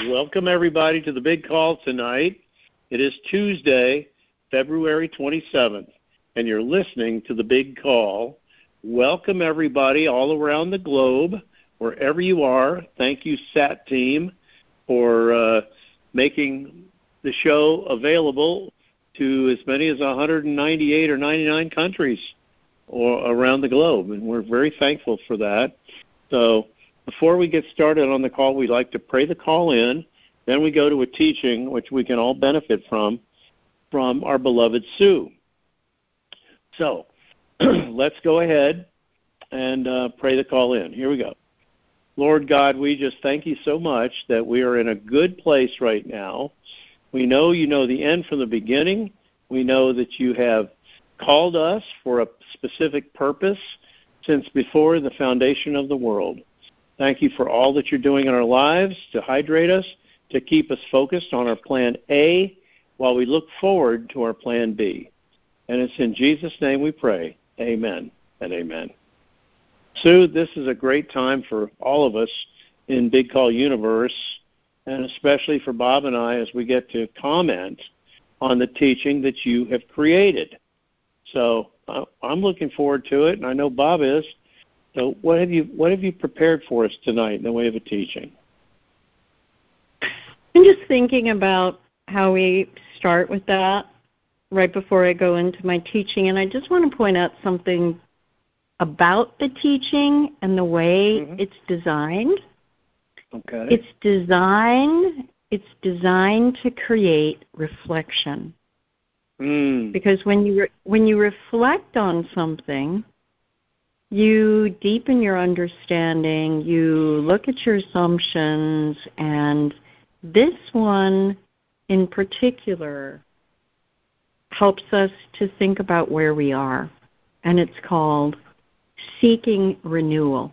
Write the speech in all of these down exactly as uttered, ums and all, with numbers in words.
Welcome, everybody, to the big call tonight. It is Tuesday, February twenty-seventh, and you're listening to the big call. Welcome, everybody, all around the globe, wherever you are. Thank you, S A T team, for uh, making the show available to as many as one hundred ninety-eight or ninety-nine countries or around the globe, and we're very thankful for that. So before we get started on the call, we'd like to pray the call in. Then we go to a teaching, which we can all benefit from, from our beloved Sue. So let's go ahead and uh, pray the call in. Here we go. Lord God, we just thank you so much that we are in a good place right now. We know you know the end from the beginning. We know that you have called us for a specific purpose since before the foundation of the world. Thank you for all that you're doing in our lives to hydrate us, to keep us focused on our plan A while we look forward to our plan B. And it's in Jesus' name we pray. Amen and amen. Sue, this is a great time for all of us in Big Call Universe, and especially for Bob and I as we get to comment on the teaching that you have created. So uh, I'm looking forward to it, and I know Bob is. So what have you what have you prepared for us tonight in the way of a teaching? I'm just thinking about how we start with that right before I go into my teaching, and I just want to point out something about the teaching and the way mm-hmm. it's designed. Okay. It's designed it's designed to create reflection. Mm. Because when you re- when you reflect on something, you deepen your understanding, you look at your assumptions, and this one in particular helps us to think about where we are, and it's called seeking renewal.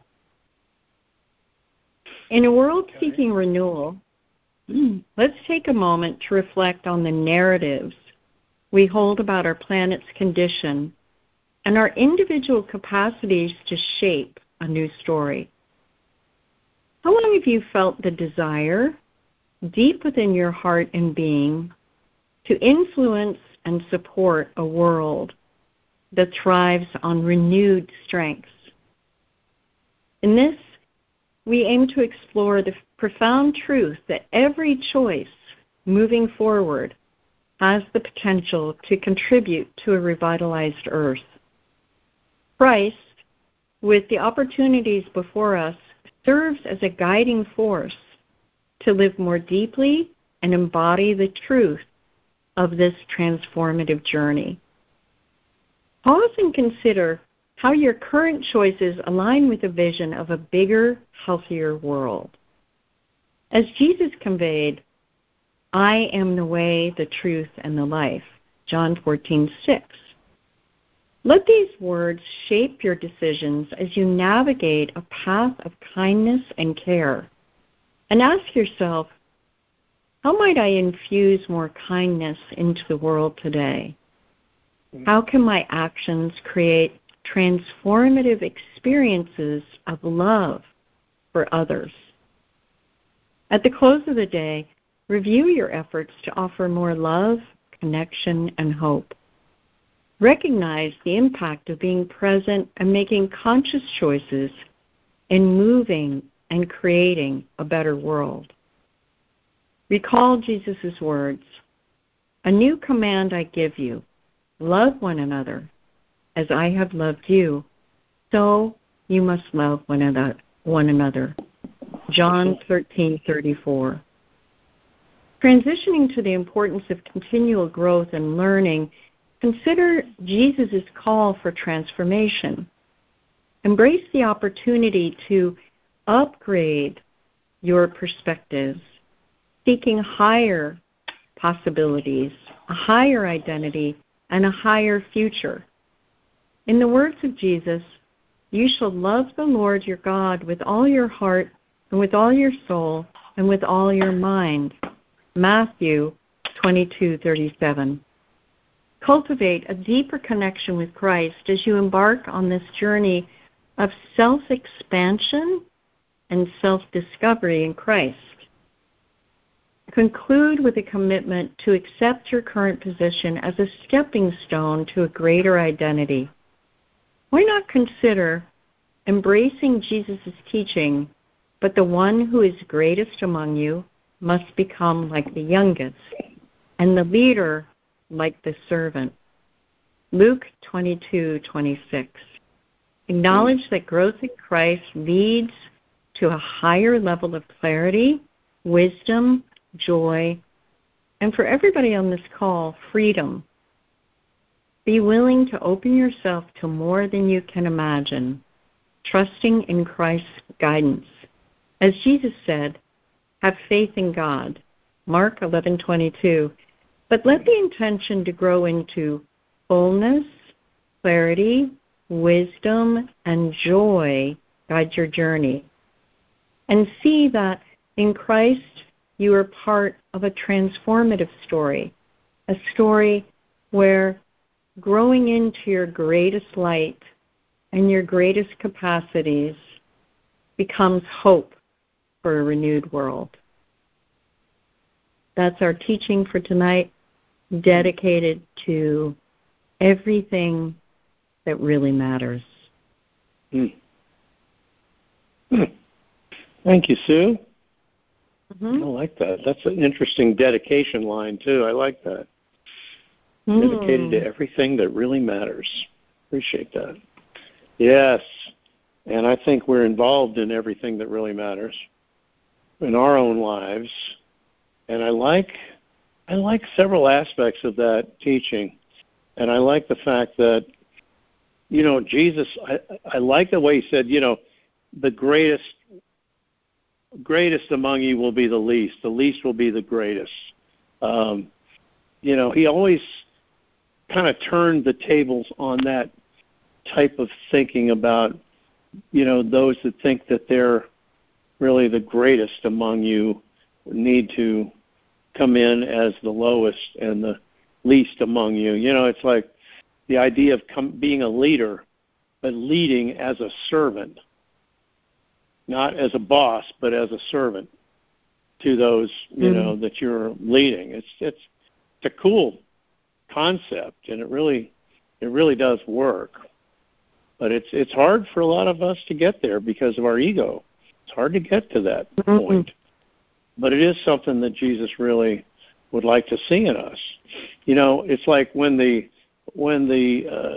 In a world okay. seeking renewal, let's take a moment to reflect on the narratives we hold about our planet's condition and our individual capacities to shape a new story. How long have you felt the desire, deep within your heart and being, to influence and support a world that thrives on renewed strengths? In this, we aim to explore the profound truth that every choice moving forward has the potential to contribute to a revitalized Earth. Christ, with the opportunities before us, serves as a guiding force to live more deeply and embody the truth of this transformative journey. Pause and consider how your current choices align with a vision of a bigger, healthier world. As Jesus conveyed, I am the way, the truth, and the life, John fourteen six. Let these words shape your decisions as you navigate a path of kindness and care. And ask yourself, how might I infuse more kindness into the world today? How can my actions create transformative experiences of love for others? At the close of the day, review your efforts to offer more love, connection, and hope. Recognize the impact of being present and making conscious choices in moving and creating a better world. Recall Jesus' words, "A new command I give you, love one another. As I have loved you, so you must love one another." John thirteen thirty-four. Transitioning to the importance of continual growth and learning, consider Jesus' call for transformation. Embrace the opportunity to upgrade your perspectives, seeking higher possibilities, a higher identity, and a higher future. In the words of Jesus, you shall love the Lord your God with all your heart and with all your soul and with all your mind. Matthew twenty-two thirty-seven. Cultivate a deeper connection with Christ as you embark on this journey of self-expansion and self-discovery in Christ. Conclude with a commitment to accept your current position as a stepping stone to a greater identity. Why not consider embracing Jesus' teaching, but the one who is greatest among you must become like the youngest, and the leader like the servant. Luke twenty-two twenty-six. Acknowledge that growth in Christ leads to a higher level of clarity, wisdom, joy, and for everybody on this call, freedom. Be willing to open yourself to more than you can imagine, trusting in Christ's guidance. As Jesus said, have faith in God, Mark eleven twenty-two, but let the intention to grow into fullness, clarity, wisdom, and joy guide your journey. And see that in Christ you are part of a transformative story, a story where growing into your greatest light and your greatest capacities becomes hope for a renewed world. That's our teaching for tonight, dedicated to everything that really matters. Mm. Mm. Thank you, Sue. Mm-hmm. I like that. That's an interesting dedication line, too. I like that. Mm. Dedicated to everything that really matters. Appreciate that. Yes. And I think we're involved in everything that really matters in our own lives. And I like I like several aspects of that teaching. And I like the fact that, you know, Jesus, I, I like the way he said, you know, the greatest greatest among you will be the least. The least will be the greatest. Um, you know, he always kind of turned the tables on that type of thinking about, you know, those that think that they're really the greatest among you need to come in as the lowest and the least among you. You know, it's like the idea of com- being a leader, but leading as a servant. Not as a boss, but as a servant to those, you mm-hmm. know, that you're leading. It's it's it's a cool concept, and it really it really does work. But it's it's hard for a lot of us to get there because of our ego. It's hard to get to that mm-hmm. point. But it is something that Jesus really would like to see in us. You know, it's like when the when the uh,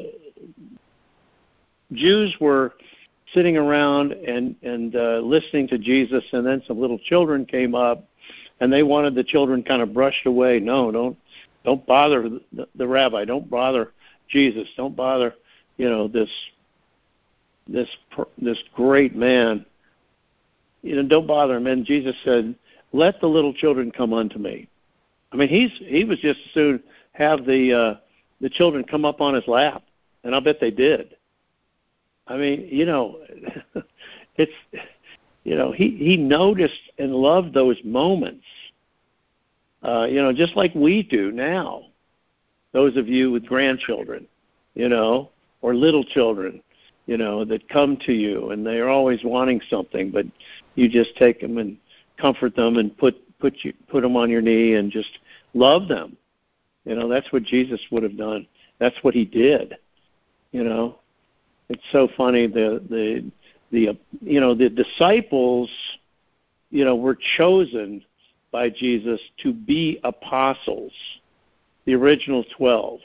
Jews were sitting around and, and uh, listening to Jesus, and then some little children came up, and they wanted the children kind of brushed away. No, don't don't bother the, the rabbi. Don't bother Jesus. Don't bother, you know, this this this great man. You know, don't bother him. And Jesus said, "Let the little children come unto me." I mean, he's he was just as soon have the uh, the children come up on his lap, and I bet they did. I mean, you know, it's, you know, he, he noticed and loved those moments, uh, you know, just like we do now, those of you with grandchildren, you know, or little children, you know, that come to you and they're always wanting something, but you just take them and comfort them and put, put, you, put them on your knee and just love them. You know, that's what Jesus would have done. That's what he did, you know. It's so funny. The the the you know the disciples, you know, were chosen by Jesus to be apostles, the original twelve,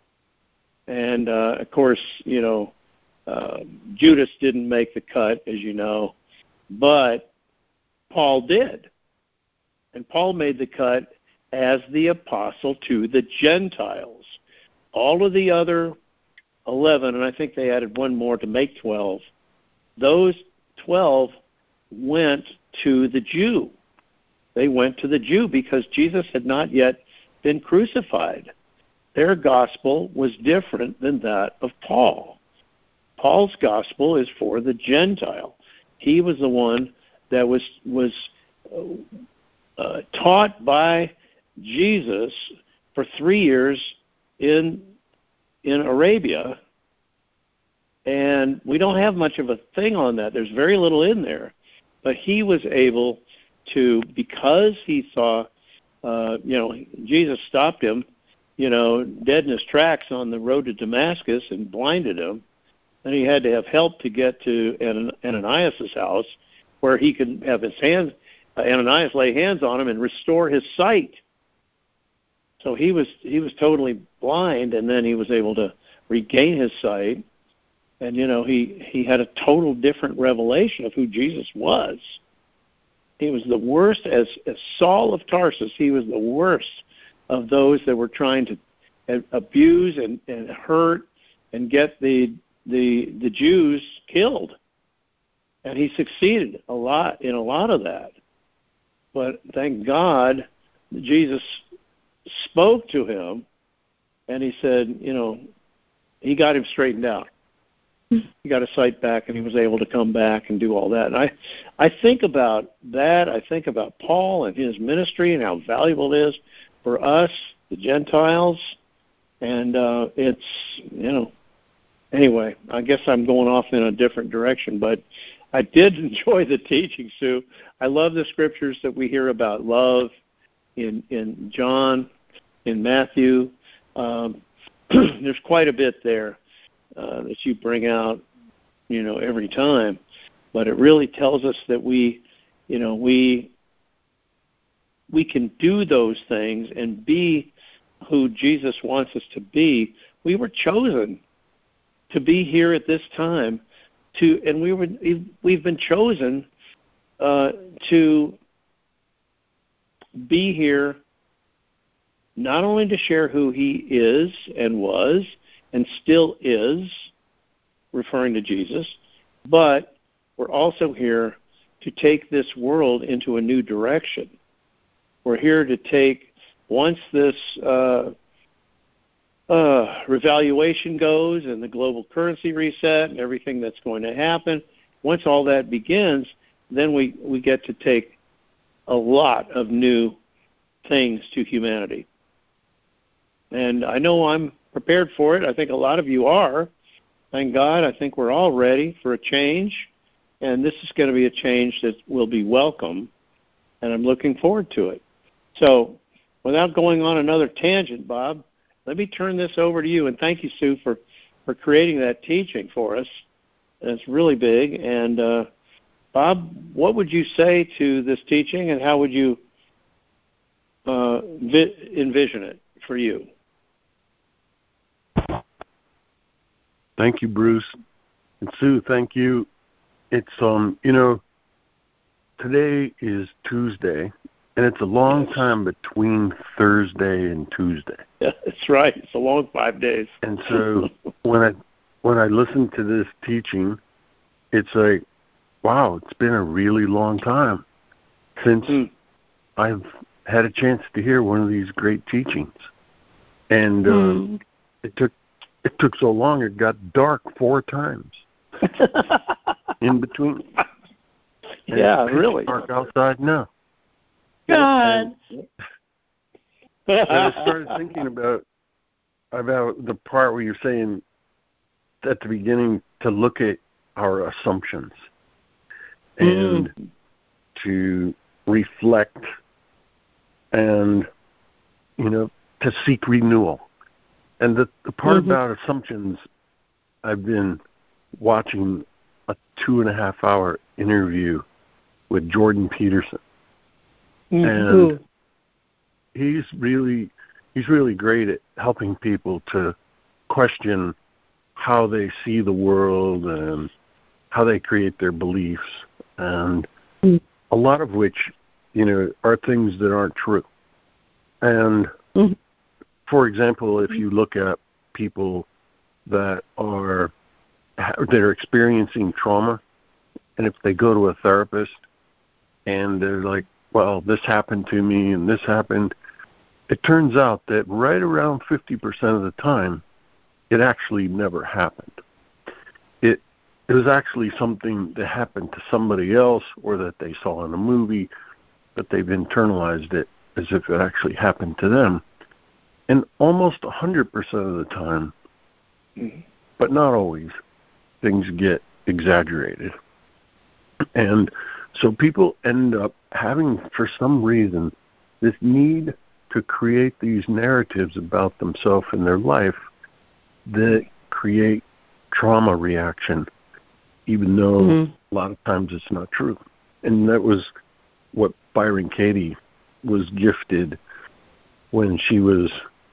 and uh, of course, you know, uh, Judas didn't make the cut, as you know, but Paul did, and Paul made the cut as the apostle to the Gentiles. All of the other eleven, and I think they added one more to make twelve, those twelve went to the Jew. They went to the Jew because Jesus had not yet been crucified. Their gospel was different than that of Paul. Paul's gospel is for the Gentile. He was the one that was was uh, taught by Jesus for three years in in Arabia, and we don't have much of a thing on that. There's very little in there, but he was able to, because he saw uh, you know, Jesus stopped him, you know, dead in his tracks on the road to Damascus and blinded him. And he had to have help to get to Ananias' house, where he could have his hands, uh, Ananias lay hands on him and restore his sight. So he was he was totally blind, and then he was able to regain his sight. And, you know, he, he had a total different revelation of who Jesus was. He was the worst, as, as Saul of Tarsus, he was the worst of those that were trying to abuse and, and hurt and get the, the the Jews killed. And he succeeded a lot in a lot of that. But thank God Jesus spoke to him, and he said, you know, he got him straightened out. He got his sight back, and he was able to come back and do all that. And I, I think about that. I think about Paul and his ministry and how valuable it is for us, the Gentiles. And uh, it's, you know, anyway, I guess I'm going off in a different direction. But I did enjoy the teaching, Sue. I love the scriptures that we hear about love in, in John, in Matthew. Um, there's quite a bit there. Uh, that you bring out, you know, every time, but it really tells us that we, you know, we we can do those things and be who Jesus wants us to be. We were chosen to be here at this time, to, and we were we've been chosen uh, to be here not only to share who He is and was and still is, referring to Jesus, but we're also here to take this world into a new direction. We're here to take, once this uh, uh, revaluation goes and the global currency reset and everything that's going to happen, once all that begins, then we, we get to take a lot of new things to humanity. And I know I'm prepared for it. I think a lot of you are. Thank God. I think we're all ready for a change, and this is going to be a change that will be welcome, and I'm looking forward to it. So without going on another tangent, Bob, let me turn this over to you, and thank you, Sue, for, for creating that teaching for us. It's really big. And uh, Bob, what would you say to this teaching, and how would you uh, vi- envision it for you? Thank you, Bruce. And Sue, thank you. It's, um, you know, today is Tuesday, and it's a long yes. time between Thursday and Tuesday. Yeah, that's right. It's a long five days. And so when I when I listen to this teaching, it's like, wow, it's been a really long time since mm. I've had a chance to hear one of these great teachings. And mm. um, it took It took so long, it got dark four times in between. And yeah, really. Dark outside now. God. And, and I started thinking about about the part where you're saying at the beginning to look at our assumptions and mm. to reflect and, you know, to seek renewal. And the, the part mm-hmm. about assumptions, I've been watching a two and a half hour interview with Jordan Peterson. Mm-hmm. And he's really he's really great at helping people to question how they see the world and how they create their beliefs, and mm-hmm. a lot of which, you know, are things that aren't true. And mm-hmm. for example, if you look at people that are that are experiencing trauma, and if they go to a therapist and they're like, well, this happened to me and this happened, it turns out that right around fifty percent of the time, it actually never happened. It it was actually something that happened to somebody else, or that they saw in a movie, but they've internalized it as if it actually happened to them. And almost one hundred percent of the time, mm-hmm. but not always, things get exaggerated. And so people end up having, for some reason, this need to create these narratives about themselves and their life that create trauma reaction, even though mm-hmm. a lot of times it's not true. And that was what Byron Katie was gifted when she was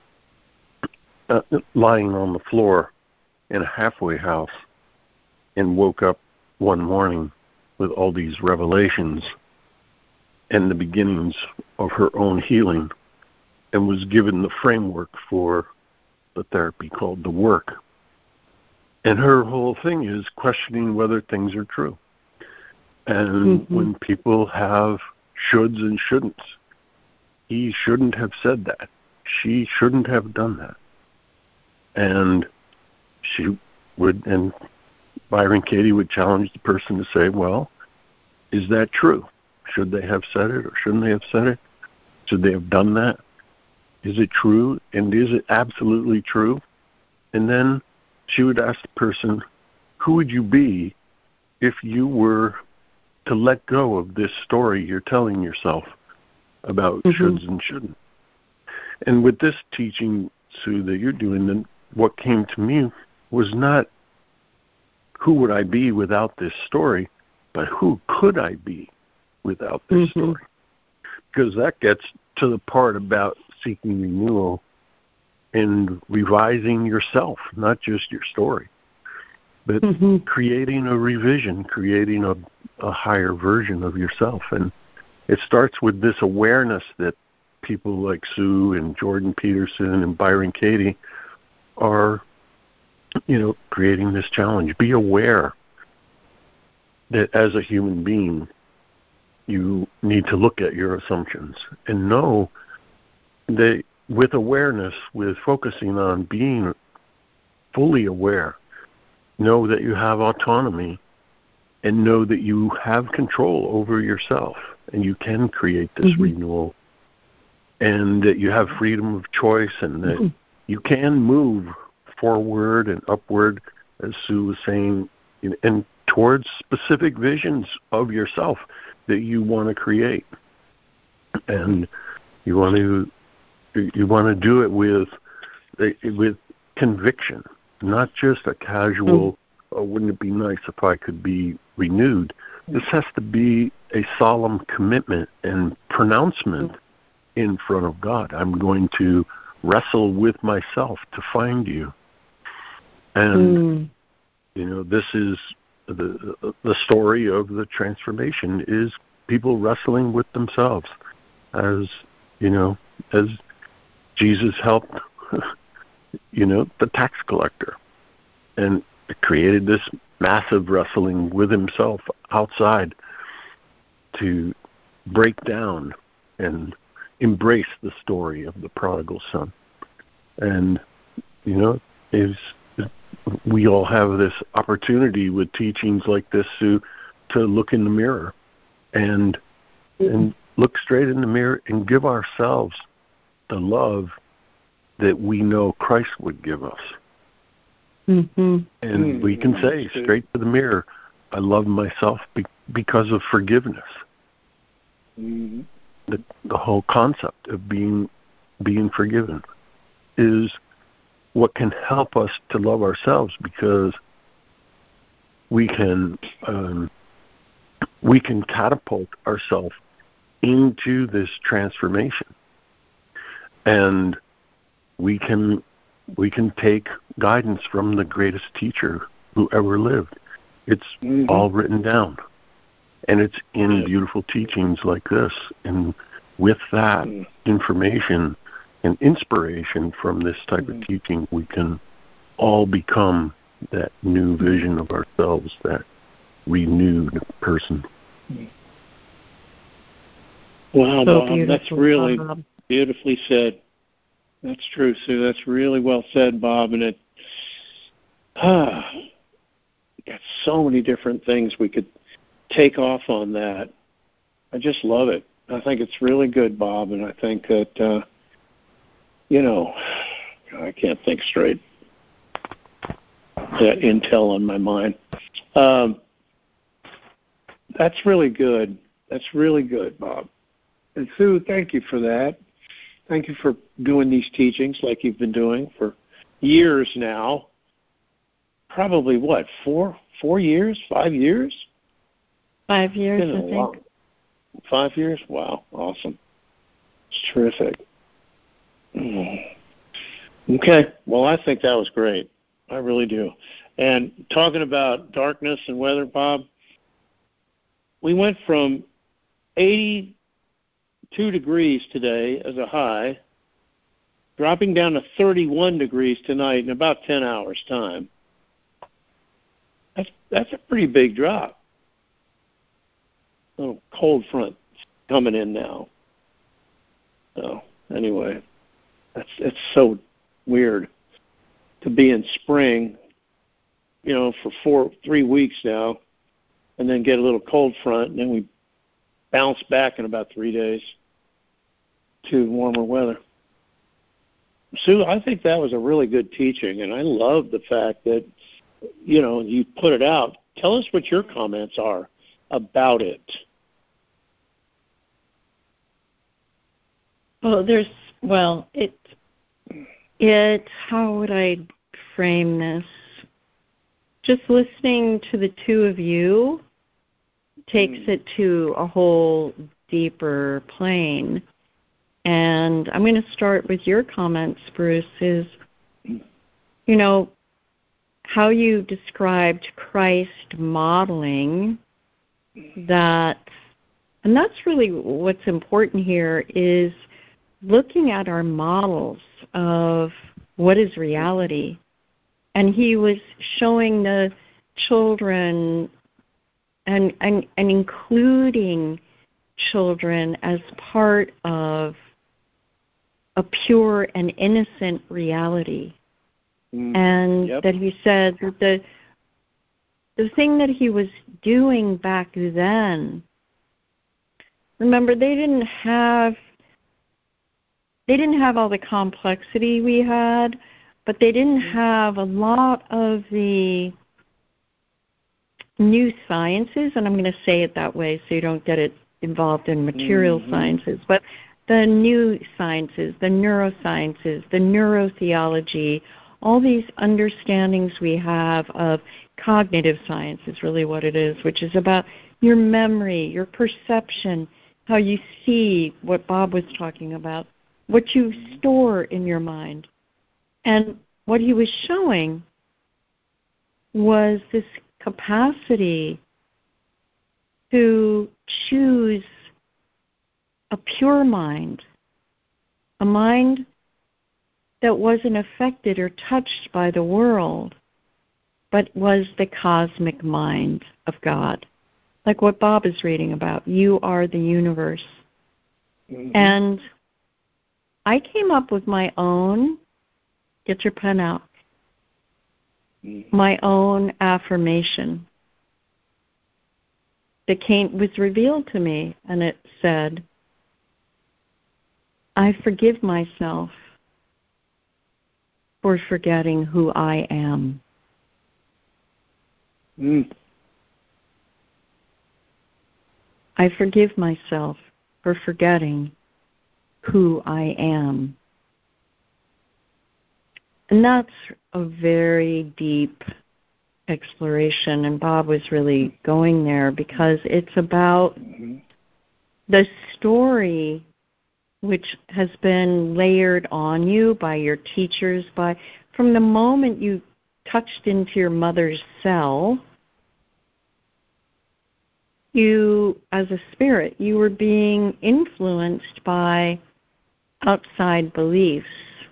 uh, lying on the floor in a halfway house and woke up one morning with all these revelations and the beginnings of her own healing, and was given the framework for the therapy called The Work. And her whole thing is questioning whether things are true. And mm-hmm. when people have shoulds and shouldn'ts, he shouldn't have said that. She shouldn't have done that. And she would, and Byron Katie would challenge the person to say, well, is that true? Should they have said it or shouldn't they have said it? Should they have done that? Is it true? And is it absolutely true? And then she would ask the person, who would you be if you were to let go of this story you're telling yourself about mm-hmm. shoulds and shouldn't? And with this teaching, Sue, that you're doing, then what came to me was not who would I be without this story, but who could I be without this mm-hmm. story? Because that gets to the part about seeking renewal and revising yourself, not just your story, but mm-hmm. creating a revision, creating a, a higher version of yourself. And it starts with this awareness that people like Sue and Jordan Peterson and Byron Katie are, you know, creating this challenge. Be aware that as a human being, you need to look at your assumptions and know that with awareness, with focusing on being fully aware, know that you have autonomy and know that you have control over yourself and you can create this mm-hmm. renewal and that you have freedom of choice and that mm-hmm. you can move forward and upward, as Sue was saying, and towards specific visions of yourself that you want to create. And you want to you want to do it with with conviction, not just a casual, mm. oh, wouldn't it be nice if I could be renewed? This has to be a solemn commitment and pronouncement mm. in front of God. I'm going to wrestle with myself to find you. And, mm. you know, this is the the story of the transformation is people wrestling with themselves as, you know, as Jesus helped, you know, the tax collector. And it created this massive wrestling with himself outside to break down and embrace the story of the prodigal son. And, you know, is we all have this opportunity with teachings like this to to look in the mirror and mm-hmm. and look straight in the mirror and give ourselves the love that we know Christ would give us. Mm-hmm. And mm-hmm. we can say straight to the mirror, I love myself be- because of forgiveness. Mm-hmm. The, the whole concept of being being forgiven is what can help us to love ourselves, because we can um, we can catapult ourselves into this transformation, and we can we can take guidance from the greatest teacher who ever lived. It's mm-hmm. all written down, and it's in beautiful teachings like this. And with that mm-hmm. information and inspiration from this type mm-hmm. of teaching, we can all become that new vision of ourselves, that renewed person. Wow, so Bob, that's really Bob. Beautifully said. That's true, Sue. That's really well said, Bob. And it ah, got so many different things we could take off on that. I just love it. I think it's really good, Bob, and I think that, uh, you know, I can't think straight. That intel on my mind. Um, that's really good. That's really good, Bob. And Sue, thank you for that. Thank you for doing these teachings like you've been doing for years now. Probably what, four, four years, five years? Five years, I think. Long, five years? Wow, awesome. It's terrific. Okay, well, I think that was great. I really do. And talking about darkness and weather, Bob, we went from eighty-two degrees today as a high, dropping down to thirty-one degrees tonight in about ten hours' time. That's that's a pretty big drop. A little cold front coming in now. So anyway, that's it's so weird to be in spring, you know, for four three weeks now, and then get a little cold front, and then we bounce back in about three days to warmer weather. Sue, I think that was a really good teaching, and I love the fact that, you know, you put it out. Tell us what your comments are about it. Well, there's, well, it, it, how would I frame this? Just listening to the two of you takes mm. it to a whole deeper plane. And I'm going to start with your comments, Bruce, is, you know, how you described Christ modeling that, and that's really what's important here, is looking at our models of what is reality. And he was showing the children and, and, and including children as part of a pure and innocent reality. Mm, and yep. that he said that the the thing that he was doing back then, remember, they didn't have they didn't have all the complexity we had, but they didn't have a lot of the new sciences, and I'm going to say it that way so you don't get it involved in material mm-hmm. sciences, but the new sciences, the neurosciences, the neurotheology, all these understandings we have of cognitive science is really what it is, which is about your memory, your perception, how you see what Bob was talking about, what you store in your mind. And what he was showing was this capacity to choose a pure mind, a mind that wasn't affected or touched by the world, but was the cosmic mind of God. Like what Bob is reading about. You are the universe. Mm-hmm. And I came up with my own, get your pen out, mm-hmm. my own affirmation that came, was revealed to me, and it said, I forgive myself for forgetting who I am. Mm. I forgive myself for forgetting who I am. And that's a very deep exploration, and Bob was really going there because it's about mm-hmm. the story which has been layered on you by your teachers, by from the moment you touched into your mother's cell, you, as a spirit, you were being influenced by outside beliefs.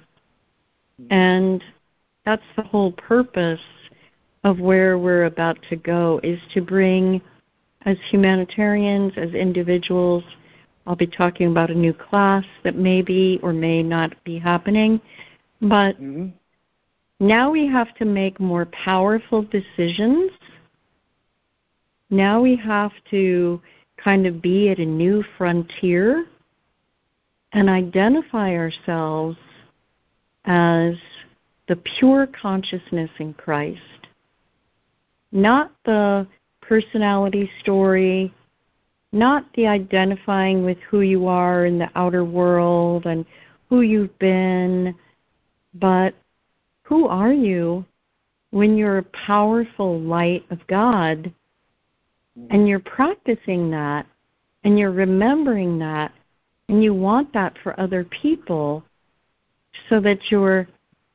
And that's the whole purpose of where we're about to go, is to bring, as humanitarians, as individuals, I'll be talking about a new class that may be or may not be happening, but mm-hmm. now we have to make more powerful decisions. Now we have to kind of be at a new frontier and identify ourselves as the pure consciousness in Christ, not the personality story, not the identifying with who you are in the outer world and who you've been, but who are you when you're a powerful light of God, and you're practicing that, and you're remembering that, and you want that for other people, so that you're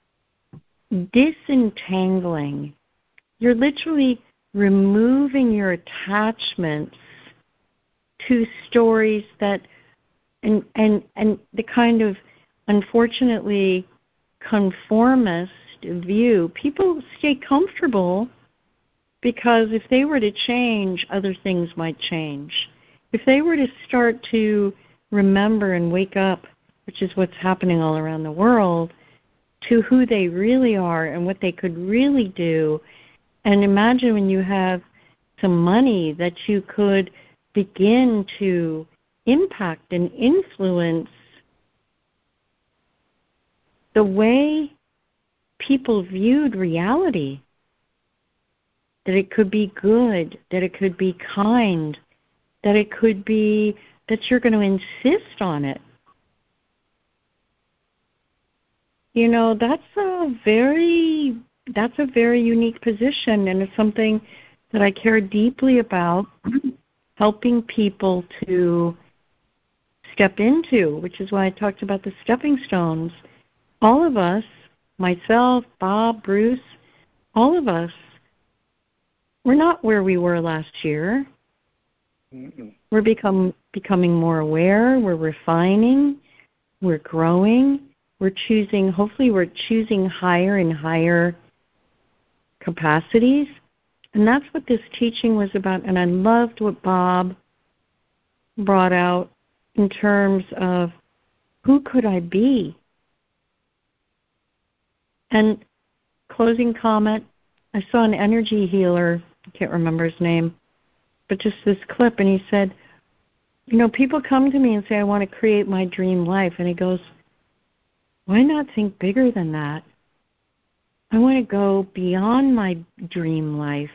disentangling. You're literally removing your attachments to stories that, and and and the kind of, unfortunately, conformist view. People stay comfortable because if they were to change, other things might change. If they were to start to remember and wake up, which is what's happening all around the world, to who they really are and what they could really do, and imagine when you have some money that you could begin to impact and influence the way people viewed reality, that it could be good, that it could be kind, that it could be that you're going to insist on it. You know, that's a very that's a very unique position, and it's something that I care deeply about, helping people to step into, which is why I talked about the stepping stones. All of us, myself, Bob, Bruce, all of us, we're not where we were last year. Mm-mm. We're become becoming more aware, we're refining, we're growing, we're choosing, hopefully we're choosing higher and higher capacities. And that's what this teaching was about. And I loved what Bob brought out in terms of who could I be? And closing comment, I saw an energy healer, I can't remember his name, but just this clip, and he said, you know, people come to me and say, I want to create my dream life. And he goes, why not think bigger than that? I want to go beyond my dream life.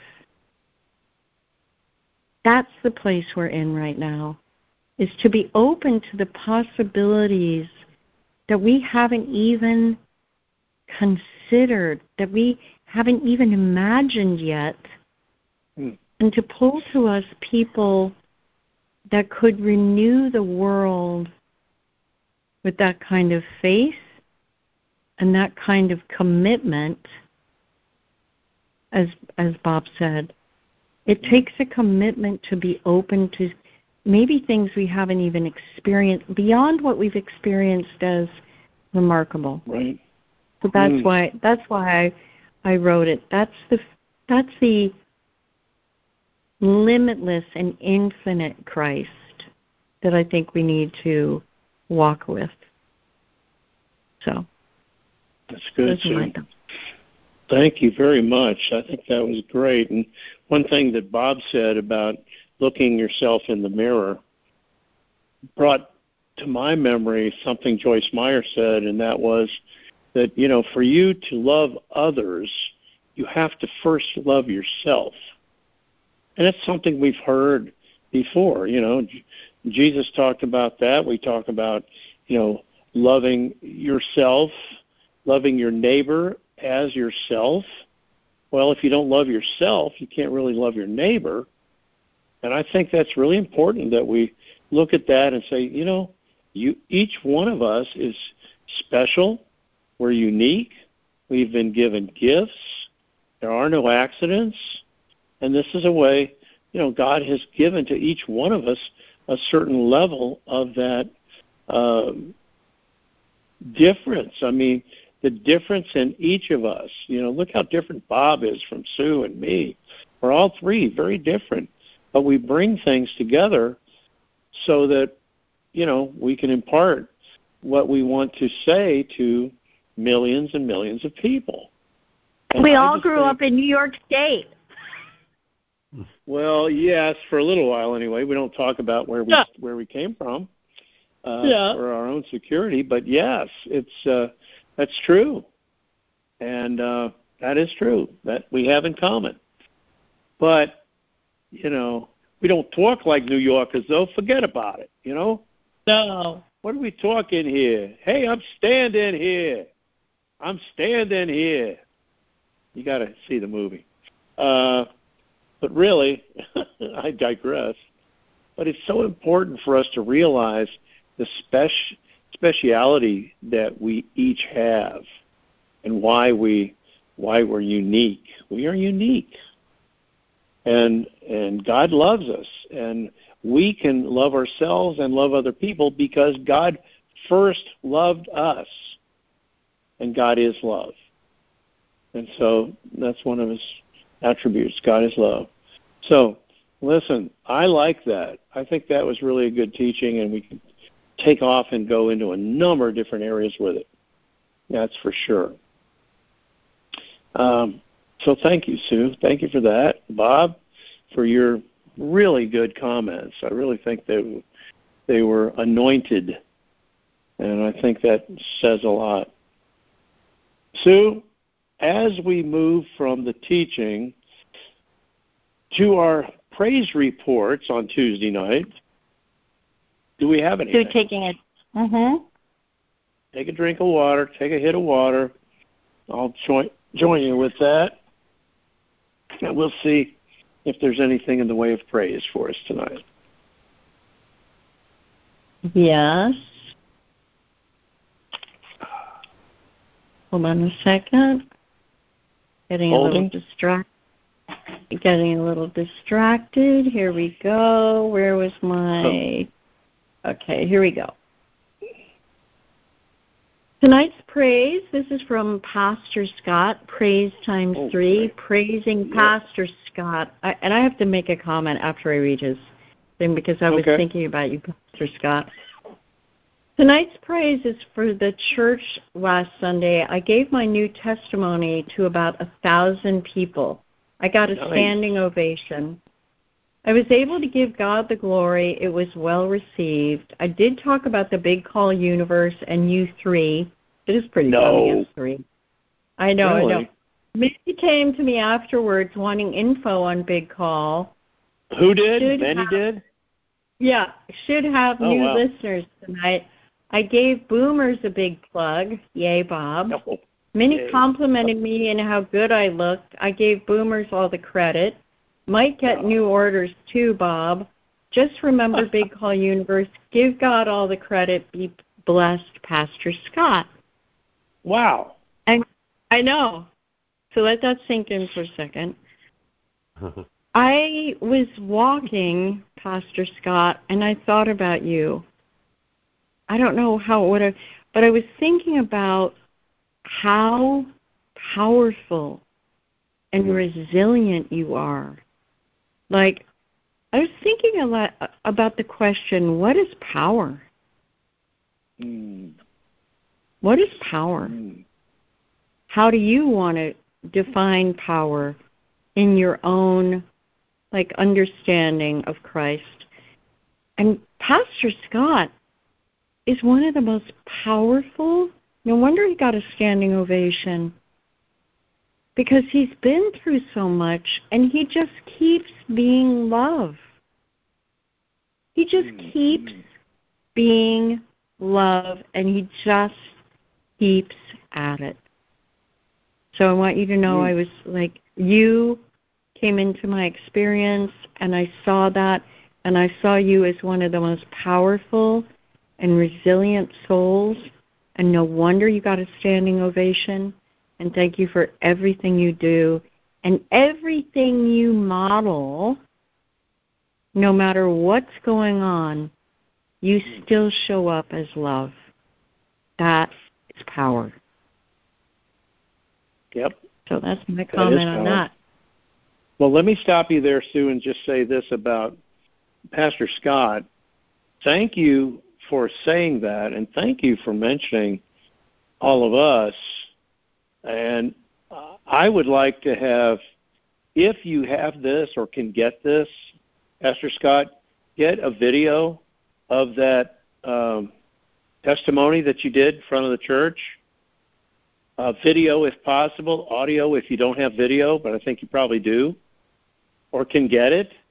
That's the place we're in right now, is to be open to the possibilities that we haven't even considered, that we haven't even imagined yet, mm. and to pull to us people that could renew the world with that kind of faith and that kind of commitment. As as Bob said, it takes a commitment to be open to maybe things we haven't even experienced, beyond what we've experienced as remarkable. Right. So that's mm. why that's why I, I wrote it. That's the that's the limitless and infinite Christ that I think we need to walk with. So that's good, Sue. Thank you very much. I think that was great. And one thing that Bob said about looking yourself in the mirror brought to my memory something Joyce Meyer said, and that was that, you know, for you to love others, you have to first love yourself. And that's something we've heard before. You know, Jesus talked about that. We talk about, you know, loving yourself, loving your neighbor as yourself. Well, if you don't love yourself, you can't really love your neighbor. And I think that's really important that we look at that and say, you know, you each one of us is special. We're unique. We've been given gifts. There are no accidents. And this is a way, you know, God has given to each one of us a certain level of that uh, difference. I mean, the difference in each of us. You know, look how different Bob is from Sue and me. We're all three very different, but we bring things together so that, you know, we can impart what we want to say to millions and millions of people. And we I all grew think, up in New York State. Well, yes, for a little while anyway. We don't talk about where we yeah. where we came from uh, yeah. for our own security, but yes, it's uh, that's true, and uh, that is true that we have in common. But you know, we don't talk like New Yorkers, though. Forget about it, you know? No. What are we talking here? Hey, I'm standing here. I'm standing here. You got to see the movie. Uh, but really, I digress. But it's so important for us to realize the spec- speciality that we each have and why we why we're unique. We are unique. And and God loves us, and we can love ourselves and love other people because God first loved us, and God is love. And so that's one of his attributes. God is love. So, listen, I like that. I think that was really a good teaching, and we can take off and go into a number of different areas with it. That's for sure. Um, so thank you, Sue. Thank you for that. Bob, for your really good comments. I really think they, they were anointed, and I think that says a lot. Sue, as we move from the teaching to our praise reports on Tuesday night, do we have anything? So taking it. Mm-hmm. Take a drink of water. Take a hit of water. I'll join join you with that, and we'll see if there's anything in the way of praise for us tonight. Yes. Hold on a second. Getting Holding. a little distracted. Getting a little distracted. Here we go. Where was my... Okay, here we go. Tonight's praise, this is from Pastor Scott, praise times oh, three, great. praising Yeah. Pastor Scott. I, and I have to make a comment after I read his thing because I was Okay. thinking about you, Pastor Scott. Tonight's praise is for the church last Sunday. I gave my new testimony to about a thousand people. I got a Nice. standing ovation. I was able to give God the glory. It was well received. I did talk about the Big Call universe and U three. It is pretty No. funny, U three. I know, Really? I know. Minnie came to me afterwards wanting info on Big Call. Who did? Should Benny have, did? Yeah, should have Oh, new wow. listeners tonight. I gave Boomers a big plug. Yay, Bob. Oh, Minnie yay. complimented me and how good I looked. I gave Boomers all the credit. Might get new orders too, Bob. Just remember Big Call Universe. Give God all the credit. Be blessed, Pastor Scott. Wow. And I know. So let that sink in for a second. I was walking, Pastor Scott, and I thought about you. I don't know how it would have, but I was thinking about how powerful and resilient you are. Like, I was thinking a lot about the question, what is power? Mm. What is power? Mm. How do you want to define power in your own, like, understanding of Christ? And Pastor Scott is one of the most powerful. No wonder he got a standing ovation. Because he's been through so much, and he just keeps being love. He just Mm-hmm. keeps being love, and he just keeps at it. So I want you to know Mm. I was like, you came into my experience, and I saw that, and I saw you as one of the most powerful and resilient souls, and no wonder you got a standing ovation. And thank you for everything you do and everything you model. No matter what's going on, you still show up as love. That is power. Yep. So that's my That comment is on power. that. Well, let me stop you there, Sue, and just say this about Pastor Scott. Thank you for saying that, and thank you for mentioning all of us. And uh, I would like to have, if you have this or can get this, Pastor Scott, get a video of that um, testimony that you did in front of the church. Uh, video if possible, audio if you don't have video, but I think you probably do, or can get it.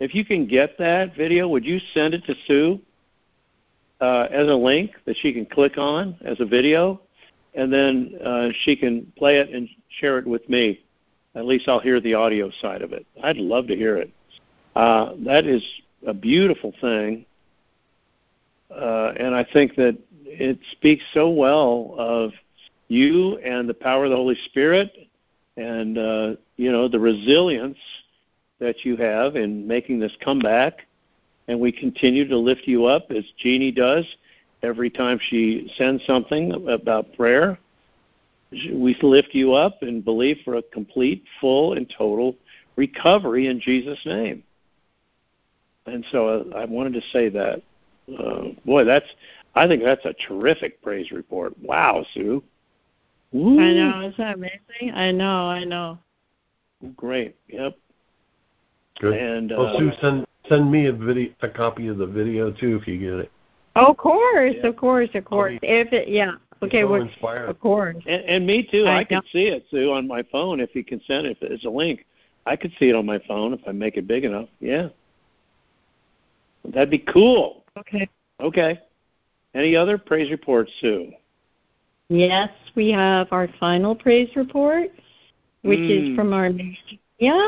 if you can get that video, would you send it to Sue uh, as a link that she can click on as a video, and then uh, she can play it and share it with me. At least I'll hear the audio side of it. I'd love to hear it. Uh, that is a beautiful thing, uh, and I think that it speaks so well of you and the power of the Holy Spirit and, uh, you know, the resilience that you have in making this comeback. And we continue to lift you up as Jeannie does every time she sends something about prayer. We lift you up and believe for a complete, full, and total recovery in Jesus' name. And so I wanted to say that. Uh, boy, that's I think that's a terrific praise report. Wow, Sue. Woo. I know. Isn't that amazing? I know, I know. Great. Yep. Good. And uh, well, Sue, send send me a video, a copy of the video too, if you get it. Of course, yeah. of course, of course. Be, if it, yeah. Okay, well, of course. And, and me too. I, I could see it, Sue, on my phone if you can send it. If it's a link, I could see it on my phone if I make it big enough. Yeah. That'd be cool. Okay. Okay. Any other praise reports, Sue? Yes, we have our final praise report, which mm. is from our yeah.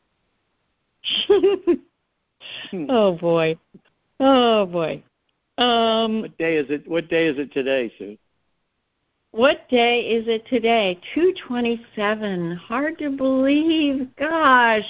oh boy, oh boy. Um, what day is it? What day is it today, Sue? What day is it today? two twenty-seven. Hard to believe. Gosh.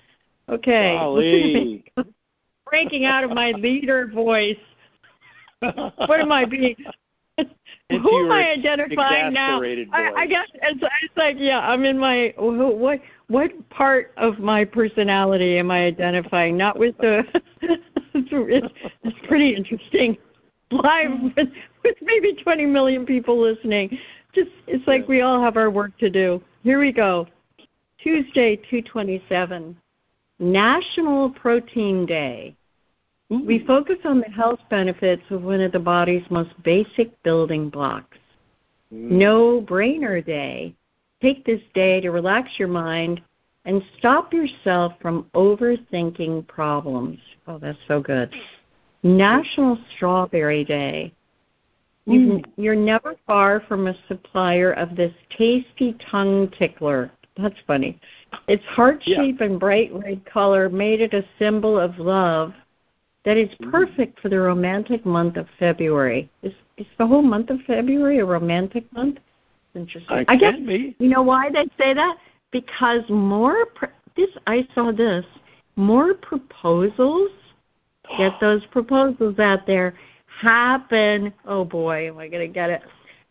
Okay. Breaking out of my leader voice. What am I being? Who am I identifying now? I, I guess it's, it's like, yeah, I'm in my, what what part of my personality am I identifying? Not with the, it's, it's pretty interesting. Live with, with maybe twenty million people listening. Just, it's like we all have our work to do. Here we go. Tuesday, two twenty-seven, National Protein Day. We focus on the health benefits of one of the body's most basic building blocks. Mm. No-brainer day. Take this day to relax your mind and stop yourself from overthinking problems. Oh, that's so good. National Strawberry Day. Mm. You're never far from a supplier of this tasty tongue tickler. That's funny. Its heart-shaped yeah. and bright red color made it a symbol of love that is perfect for the romantic month of February. Is is the whole month of February a romantic month? Interesting. I, I guess be. You know why they say that? Because more pr- this I saw this more proposals. Get those proposals out there. Happen. Oh boy, am I gonna get it?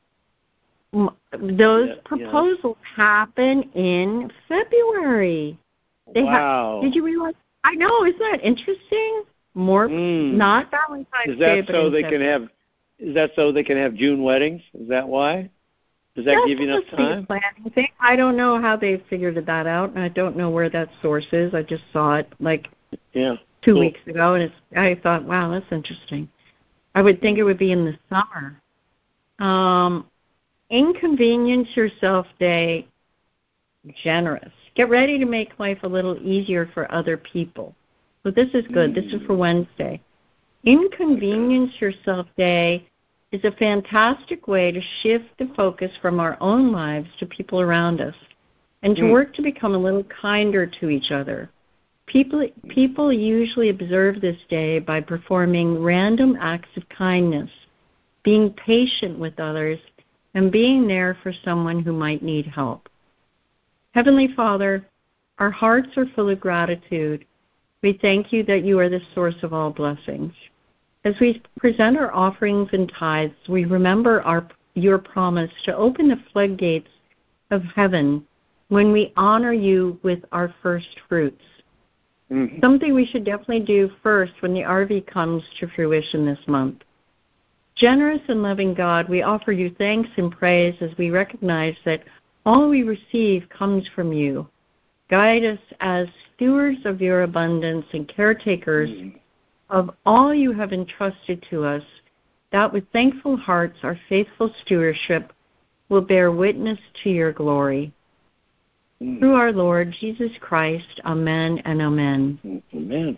Those yeah, proposals yeah. happen in February. They wow. Ha- Did you realize? I know. Isn't that interesting? More, mm. not Valentine's Is that Day, so but they can have? Is that so they can have June weddings? Is that why? Does that That's give you enough time? Planning thing. I don't know how they figured that out, and I don't know where that source is. I just saw it like yeah. two cool. weeks ago, and it's, I thought, wow, that's interesting. I would think it would be in the summer. Um, Inconvenience Yourself Day. Generous. Get ready to make life a little easier for other people. So this is good. This is for Wednesday. Inconvenience Yourself Day is a fantastic way to shift the focus from our own lives to people around us and to mm. work to become a little kinder to each other. People, people usually observe this day by performing random acts of kindness, being patient with others, and being there for someone who might need help. Heavenly Father, our hearts are full of gratitude. We thank you that you are the source of all blessings. As we present our offerings and tithes, we remember our your promise to open the floodgates of heaven when we honor you with our first fruits. Mm-hmm. Something we should definitely do first when the R V comes to fruition this month. Generous and loving God, we offer you thanks and praise as we recognize that all we receive comes from you. Guide us as stewards of your abundance and caretakers mm. of all you have entrusted to us, that with thankful hearts our faithful stewardship will bear witness to your glory. Mm. Through our Lord Jesus Christ, amen and amen. Amen.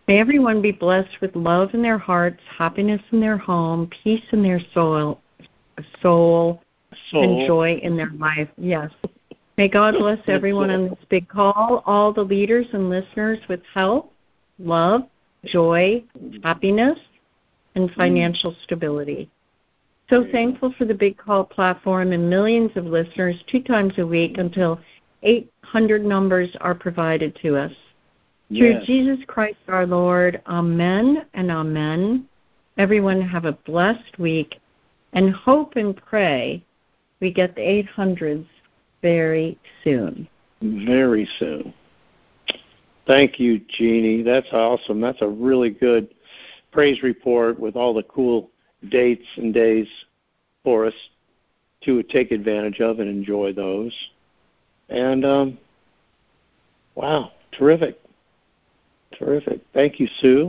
May everyone be blessed with love in their hearts, happiness in their home, peace in their soul, soul, soul. and joy in their life. Yes. May God bless everyone on this big call, all the leaders and listeners with health, love, joy, happiness, and financial mm. stability. So thankful for the Big Call platform and millions of listeners two times a week until eight hundred numbers are provided to us. Yes. Through Jesus Christ our Lord, amen and amen. Everyone have a blessed week, and hope and pray we get the eight hundreds very soon. Very soon. Thank you, Jeannie. That's awesome. That's a really good praise report with all the cool dates and days for us to take advantage of and enjoy those. And, um, wow, terrific. Terrific. Thank you, Sue.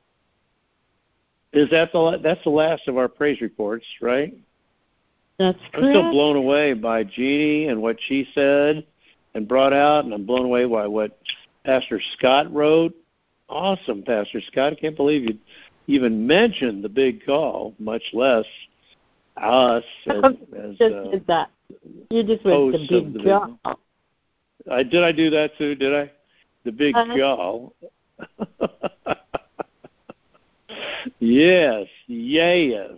Is that the that's the last of our praise reports, right? That's correct. I'm still blown away by Jeannie and what she said and brought out, and I'm blown away by what Pastor Scott wrote. Awesome, Pastor Scott. I can't believe you even mentioned the big call, much less us as, as just uh, did that. You just went the big the call. Big, I did. I do that too. Did I? The big uh, call. Yes, yes.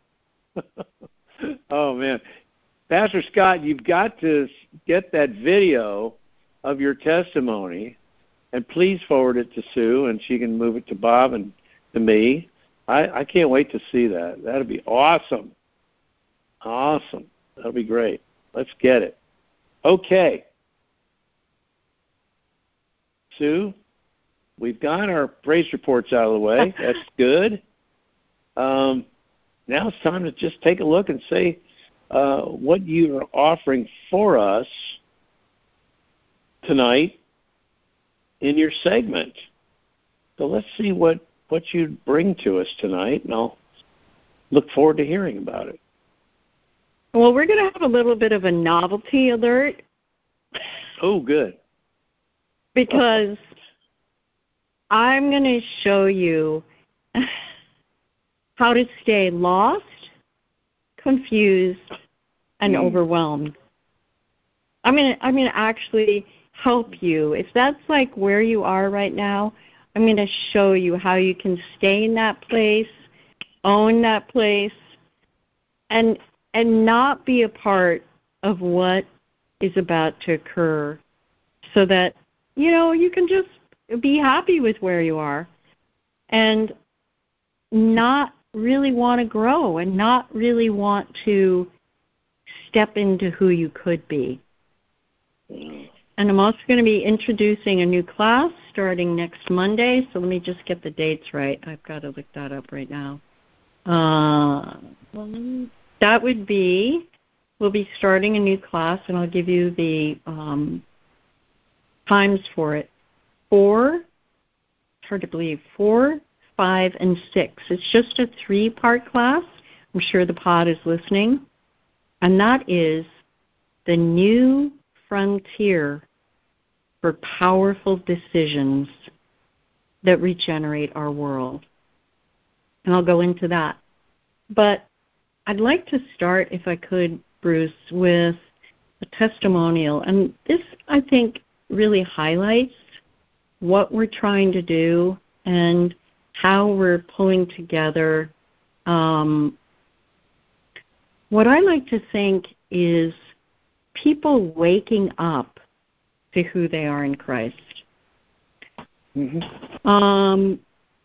Oh, man. Pastor Scott, you've got to get that video of your testimony, and please forward it to Sue, and she can move it to Bob and to me. I, I can't wait to see that. That'll be awesome. Awesome. That'll be great. Let's get it. Okay. Sue, we've got our praise reports out of the way. That's good. Um, now it's time to just take a look and say uh, what you are offering for us tonight in your segment. So let's see what, what you bring to us tonight, and I'll look forward to hearing about it. Well, we're going to have a little bit of a novelty alert. Oh, good. Because I'm going to show you how to stay lost, confused, and mm. overwhelmed. I'm going to I'm going to actually help you. If that's like where you are right now, I'm going to show you how you can stay in that place, own that place, and and not be a part of what is about to occur, so that, you know, you can just be happy with where you are and not really want to grow and not really want to step into who you could be. And I'm also going to be introducing a new class starting next Monday, so let me just get the dates right. I've got to look that up right now. Uh, that would be, we'll be starting a new class, and I'll give you the um, times for it. Four, it's hard to believe, four, five, and six. It's just a three-part class. I'm sure the pod is listening. And that is the new frontier for powerful decisions that regenerate our world. And I'll go into that. But I'd like to start, if I could, Bruce, with a testimonial. And this, I think, really highlights what we're trying to do and how we're pulling together. Um, what I like to think is people waking up to who they are in Christ. Mm-hmm. Um,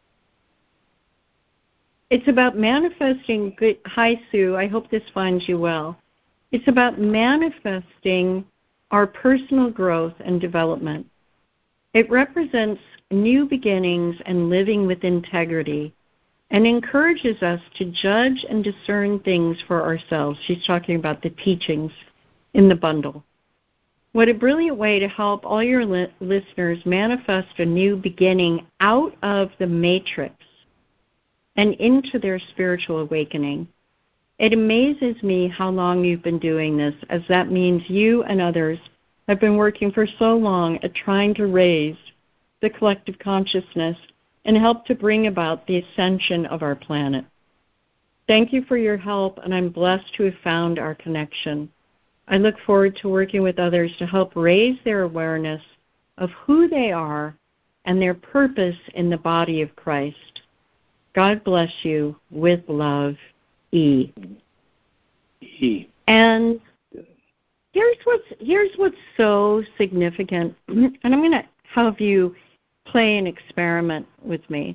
it's about manifesting good. Hi, Sue. I hope this finds you well. It's about manifesting our personal growth and development. It represents new beginnings and living with integrity, and encourages us to judge and discern things for ourselves. She's talking about the teachings in the bundle. What a brilliant way to help all your li- listeners manifest a new beginning out of the matrix and into their spiritual awakening. It amazes me how long you've been doing this, as that means you and others have been working for so long at trying to raise the collective consciousness and help to bring about the ascension of our planet. Thank you for your help, and I'm blessed to have found our connection. I look forward to working with others to help raise their awareness of who they are and their purpose in the body of Christ. God bless you. With love, E. E. And here's what's here's what's so significant, and I'm going to have you play an experiment with me.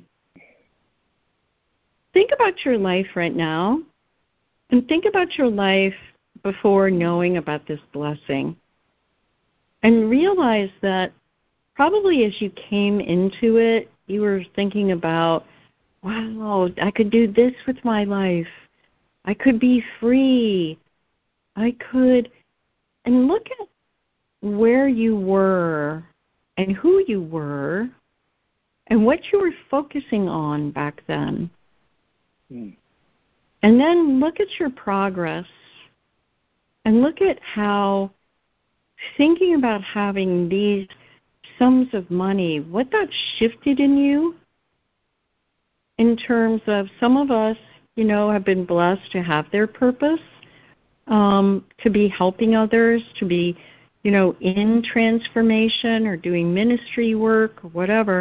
Think about your life right now, and think about your life before knowing about this blessing, and realize that probably as you came into it, you were thinking about, wow, I could do this with my life. I could be free. I could, and look at where you were and who you were and what you were focusing on back then. Hmm. And then look at your progress and look at how thinking about having these sums of money, what that shifted in you in terms of some of us, you know, have been blessed to have their purpose, um, to be helping others, to be, you know, in transformation or doing ministry work or whatever.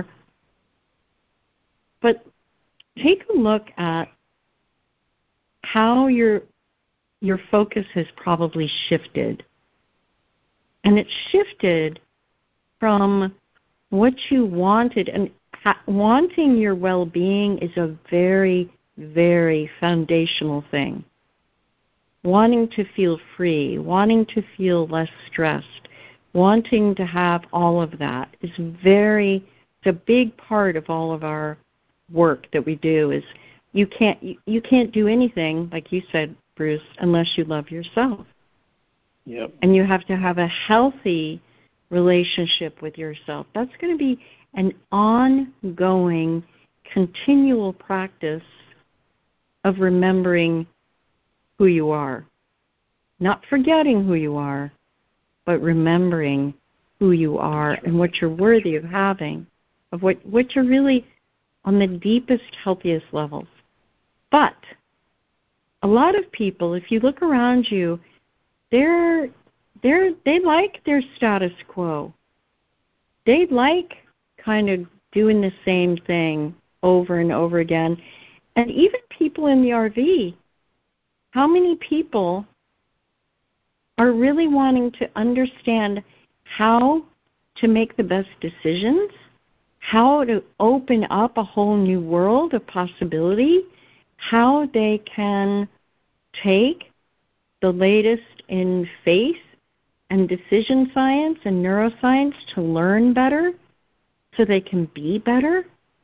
But take a look at how your your focus has probably shifted. And it's shifted from what you wanted. And ha- wanting your well-being is a very, very foundational thing. Wanting to feel free, wanting to feel less stressed, wanting to have all of that is very, it's a big part of all of our work that we do. Is you can't you, you can't do anything, like you said, Bruce, unless you love yourself. Yep. And you have to have a healthy relationship with yourself. That's going to be an ongoing, continual practice of remembering who you are. Not forgetting who you are, but remembering who you are and what you're worthy of having, of what, what you're really on the deepest, healthiest levels. But a lot of people, if you look around you, they're they're they like their status quo. They like kind of doing the same thing over and over again. And even people in the R V, how many people are really wanting to understand how to make the best decisions, how to open up a whole new world of possibility, how they can take the latest in faith and decision science and neuroscience to learn better so they can be better.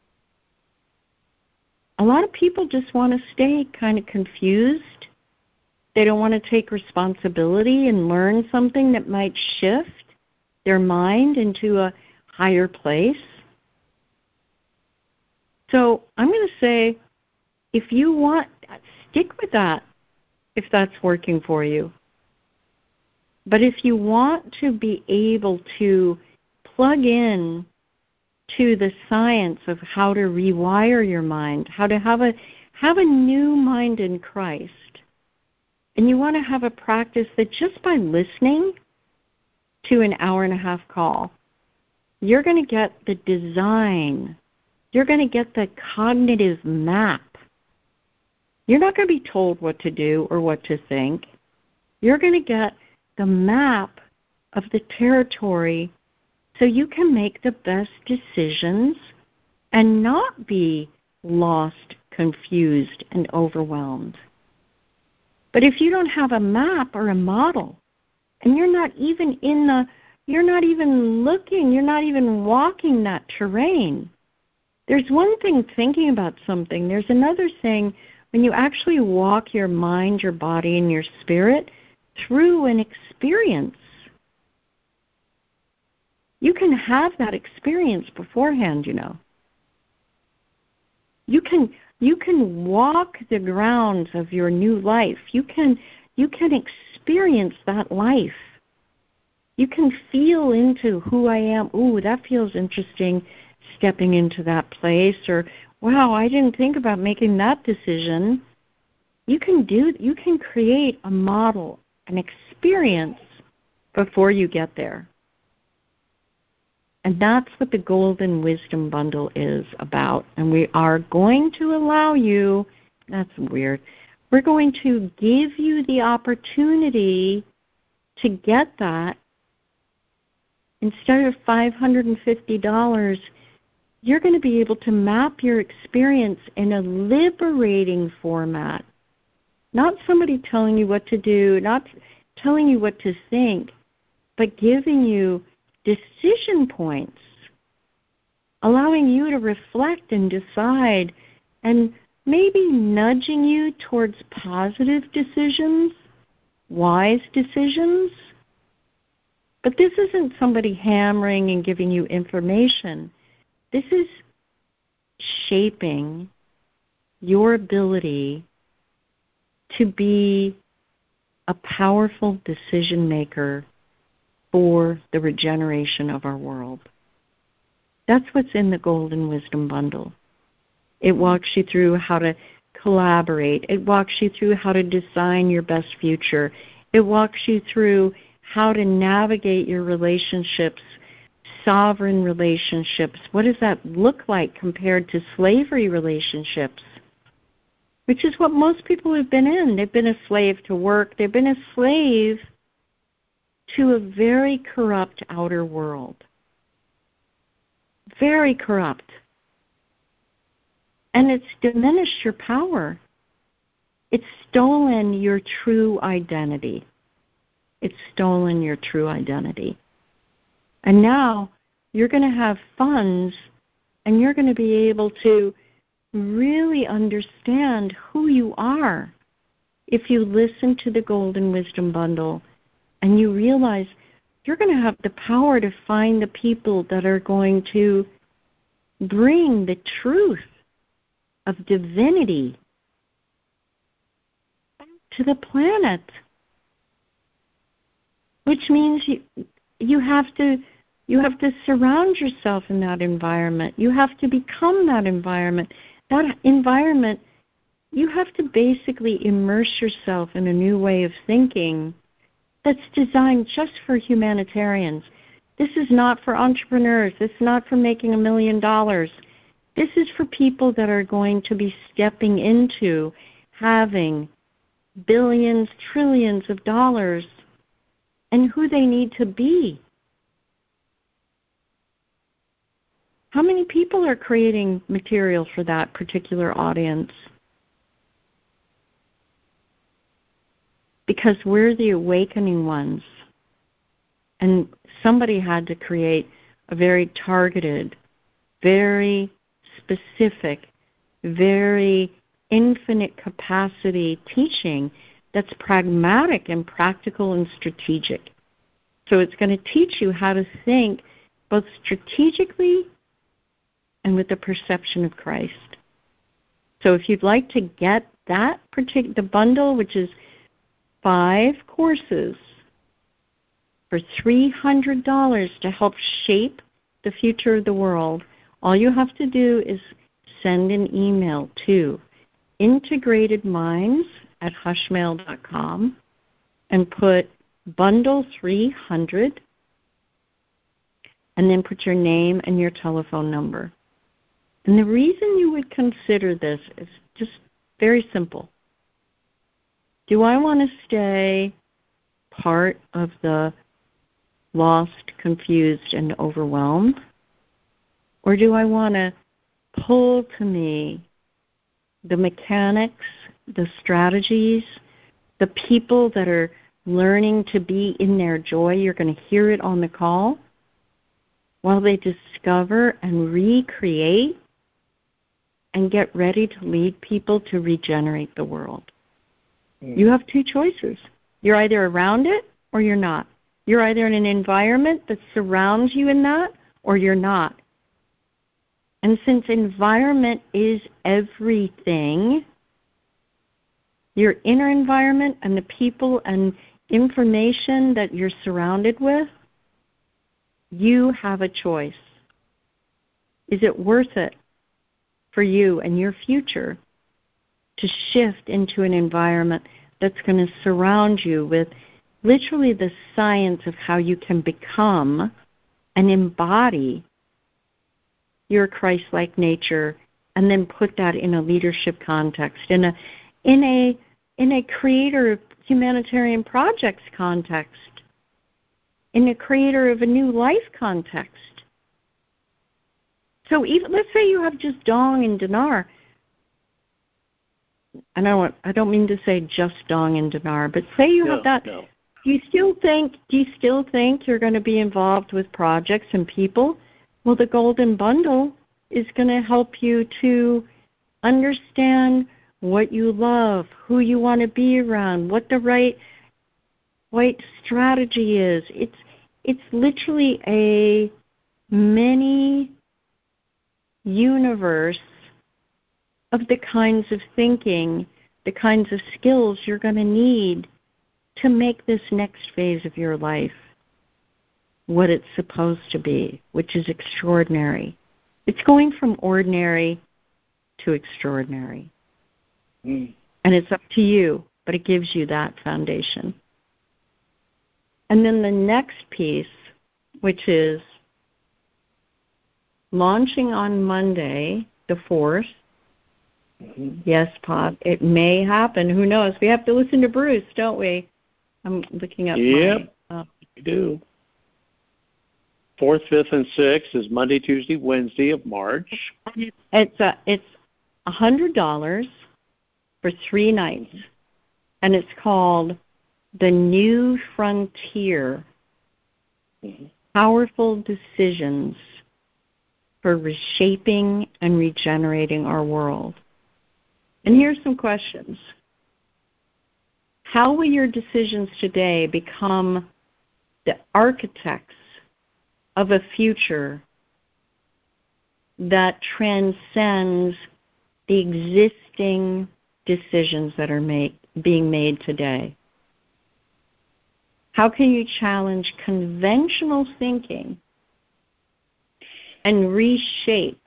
A lot of people just want to stay kind of confused. They don't want to take responsibility and learn something that might shift their mind into a higher place. So I'm going to say, if you want, stick with that if that's working for you. But if you want to be able to plug in to the science of how to rewire your mind, how to have a have a new mind in Christ, and you want to have a practice that just by listening to an hour and a half call, you're going to get the design, you're going to get the cognitive map. You're not going to be told what to do or what to think. You're going to get the map of the territory so you can make the best decisions and not be lost, confused, and overwhelmed. But if you don't have a map or a model, and you're not even in the, you're not even looking, you're not even walking that terrain, there's one thing thinking about something, there's another thing when you actually walk your mind, your body, and your spirit through an experience. You can have that experience beforehand, you know. You can you can walk the grounds of your new life. You can you can experience that life. You can feel into who I am. Ooh, that feels interesting. stepping into that place, or, wow, I didn't think about making that decision. You can do, you can create a model, an experience before you get there. And that's what the Golden Wisdom Bundle is about. And we are going to allow you, that's weird, we're going to give you the opportunity to get that. Instead of five hundred fifty dollars, you're going to be able to map your experience in a liberating format. Not somebody telling you what to do, not telling you what to think, but giving you decision points, allowing you to reflect and decide, and maybe nudging you towards positive decisions, wise decisions. But this isn't somebody hammering and giving you information. This is shaping your ability to be a powerful decision maker for the regeneration of our world. That's what's in the Golden Wisdom Bundle. It walks you through how to collaborate. It walks you through how to design your best future. It walks you through how to navigate your relationships, sovereign relationships. What does that look like compared to slavery relationships? Which is what most people have been in. They've been a slave to work. They've been a slave to a very corrupt outer world. Very corrupt. And it's diminished your power. It's stolen your true identity. It's stolen your true identity. And now you're going to have funds, and you're going to be able to really understand who you are if you listen to the Golden Wisdom Bundle and you realize you're going to have the power to find the people that are going to bring the truth of divinity to the planet. Which means you you have to you have to surround yourself in that environment. You have to become that environment. That environment, you have to basically immerse yourself in a new way of thinking that's designed just for humanitarians. This is not for entrepreneurs. This is not for making a million dollars. This is for people that are going to be stepping into having billions, trillions of dollars, and who they need to be. How many people are creating material for that particular audience? Because we're the awakening ones. And somebody had to create a very targeted, very specific, very infinite capacity teaching that's pragmatic and practical and strategic. So it's going to teach you how to think both strategically and with the perception of Christ. So if you'd like to get that particular, the bundle, which is five courses for three hundred dollars to help shape the future of the world, all you have to do is send an email to integratedminds at hushmail dot com and put bundle three hundred and then put your name and your telephone number. And the reason you would consider this is just very simple. Do I want to stay part of the lost, confused, and overwhelmed? Or do I want to pull to me the mechanics, the strategies, the people that are learning to be in their joy? You're going to hear it on the call while they discover and recreate and get ready to lead people to regenerate the world. Mm. You have two choices. You're either around it or you're not. You're either in an environment that surrounds you in that or you're not. And since environment is everything, your inner environment and the people and information that you're surrounded with, you have a choice. Is it worth it for you and your future to shift into an environment that's going to surround you with literally the science of how you can become and embody your Christ-like nature, and then put that in a leadership context, in a in a in a creator of humanitarian projects context, in a creator of a new life context. So even let's say you have just Dong and Dinar. I don't I don't mean to say just Dong and Dinar, but say you no, have that. No. Do you still think do you still think you're going to be involved with projects and people? Well, the Golden Bundle is going to help you to understand what you love, who you want to be around, what the right right strategy is. It's it's literally a mini universe of the kinds of thinking, the kinds of skills you're going to need to make this next phase of your life what it's supposed to be, which is extraordinary. It's going from ordinary to extraordinary. Mm. And it's up to you, but it gives you that foundation. And then the next piece, which is launching on Monday, the fourth. Mm-hmm. Yes, Pop, it may happen. Who knows? We have to listen to Bruce, don't we? I'm looking up Yep, my... Uh, we do. Fourth, fifth, and sixth is Monday, Tuesday, Wednesday of March. It's a, it's one hundred dollars for three nights, and it's called The New Frontier, mm-hmm. Powerful Decisions for Reshaping and Regenerating Our World. And here's some questions. How will your decisions today become the architects of a future that transcends the existing decisions that are make, being made today? How can you challenge conventional thinking and reshape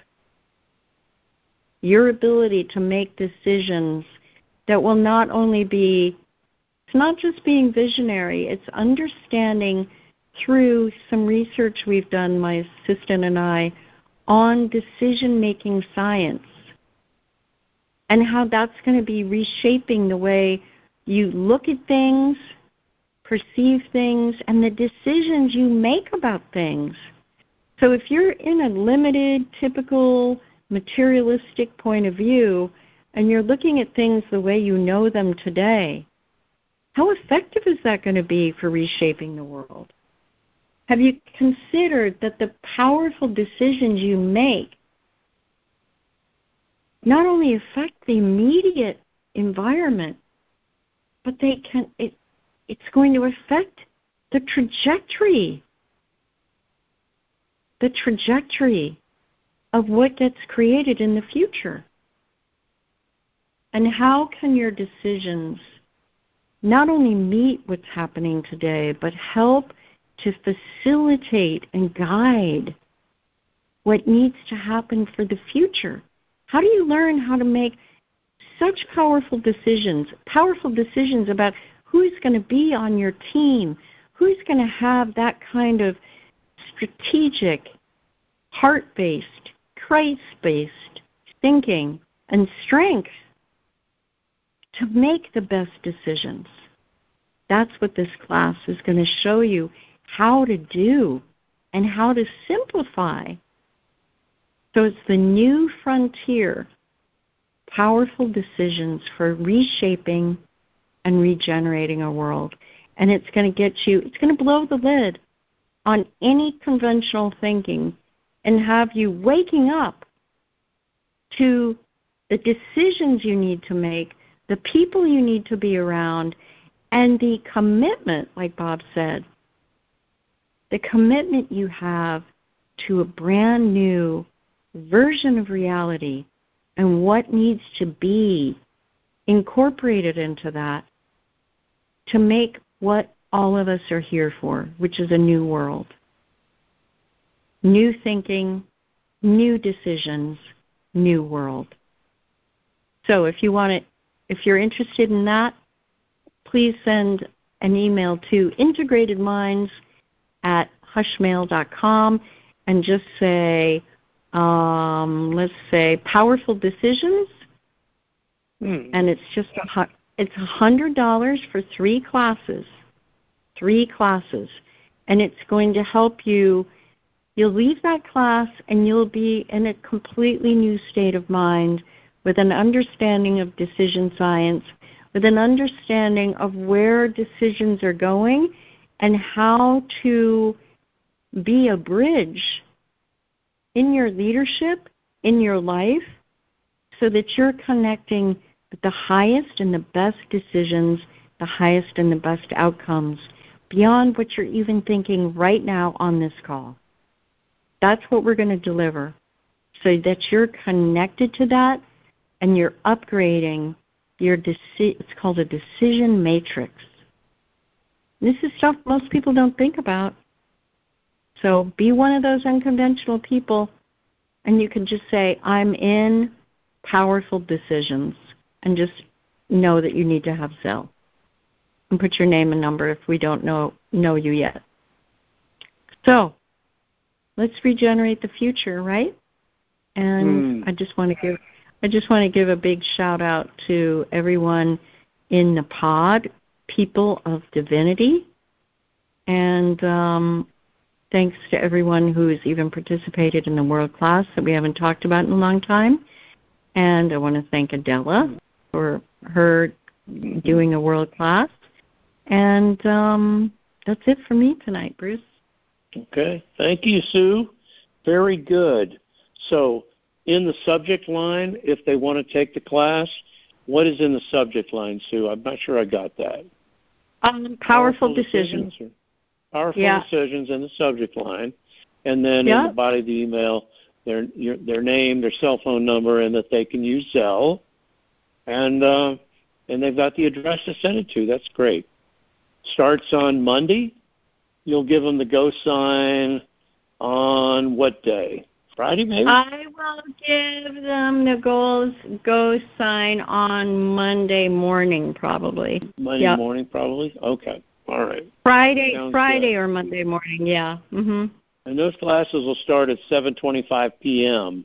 your ability to make decisions that will not only be, it's not just being visionary, it's understanding through some research we've done, my assistant and I, on decision-making science and how that's going to be reshaping the way you look at things, perceive things, and the decisions you make about things. So if you're in a limited, typical, materialistic point of view and you're looking at things the way you know them today, how effective is that going to be for reshaping the world? Have you considered that the powerful decisions you make not only affect the immediate environment, but they can it, it's going to affect the trajectory, the trajectory of what gets created in the future? And how can your decisions not only meet what's happening today, but help to facilitate and guide what needs to happen for the future? How do you learn how to make such powerful decisions, powerful decisions about who's going to be on your team, who's going to have that kind of strategic, heart-based, Christ-based thinking and strength to make the best decisions? That's what this class is going to show you how to do and how to simplify. So it's the new frontier, powerful decisions for reshaping and regenerating our world. And it's going to get you, it's going to blow the lid on any conventional thinking and have you waking up to the decisions you need to make, the people you need to be around, and the commitment, like Bob said, the commitment you have to a brand new version of reality and what needs to be incorporated into that to make what all of us are here for, which is a new world. New thinking, new decisions, new world. So if you want it, if you're interested in that, please send an email to integratedminds at hushmail dot com and just say, um, let's say, powerful decisions. Hmm. And it's just a, it's one hundred dollars for three classes, three classes. And it's going to help you. You'll leave that class and you'll be in a completely new state of mind with an understanding of decision science, with an understanding of where decisions are going and how to be a bridge in your leadership, in your life, so that you're connecting with the highest and the best decisions, the highest and the best outcomes, beyond what you're even thinking right now on this call. That's what we're going to deliver, so that you're connected to that and you're upgrading your deci- it's called a decision matrix. This is stuff most people don't think about. So be one of those unconventional people, and you can just say, I'm in powerful decisions, and just know that you need to have Zelle. And put your name and number if we don't know know you yet. So let's regenerate the future, right? And mm. I just want to give I just want to give a big shout out to everyone in the pod, People of Divinity, and um, thanks to everyone who's even participated in the world class that we haven't talked about in a long time. And I want to thank Adela for her doing a world class. And um, that's it for me tonight, Bruce. Okay. Thank you, Sue. Very good. So in the subject line, if they want to take the class, what is in the subject line, Sue? I'm not sure I got that. Um, powerful, powerful decisions. decisions powerful yeah. decisions in the subject line. And then yeah. in the body of the email, their your, their name, their cell phone number, and that they can use Zelle. And, uh, and they've got the address to send it to. That's great. Starts on Monday. You'll give them the go sign on what day? Friday, maybe? I will give them the goals go sign on Monday morning, probably. Monday yep. morning, probably? Okay. All right. Friday Sounds Friday good. Or Monday morning, yeah. Mm-hmm. And those classes will start at seven twenty-five p.m.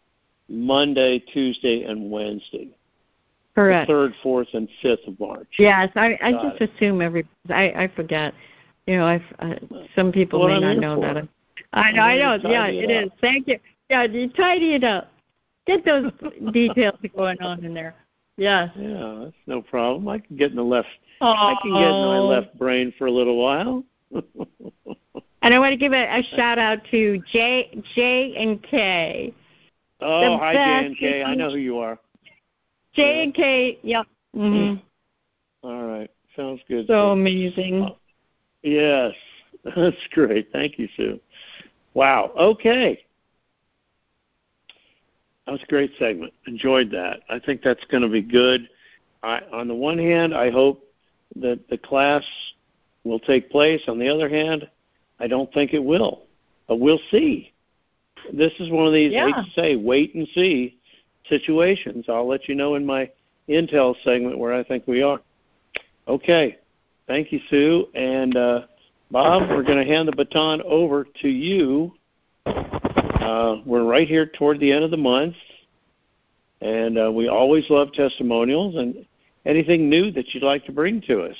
Monday, Tuesday, and Wednesday. Correct. The third, fourth, and fifth of March. Yes, I, I just it. assume every. I, I forget. You know, I uh, some people well, may I'm not know for. that. I know. I know. Yeah, it, it is. Thank you. Yeah, you tidy it up. Get those details going on in there. Yes. Yeah, that's no problem. I can get in the left. Oh. I can get in my left brain for a little while. And I want to give a, a shout out to J J and K. Oh, hi J and K. I know who you are. J yeah. and K. Yep. Mm-hmm. All right. Sounds good. So Sue. Amazing. Oh, yes, that's great. Thank you, Sue. Wow. Okay. That was a great segment. Enjoyed that. I think that's going to be good. I, on the one hand, I hope that the class will take place. On the other hand, I don't think it will. But we'll see. This is one of these, yeah. I hate to say, wait and see situations. I'll let you know in my Intel segment where I think we are. Okay. Thank you, Sue. And uh, Bob, we're going to hand the baton over to you. Uh, we're right here toward the end of the month, and uh, we always love testimonials and anything new that you'd like to bring to us.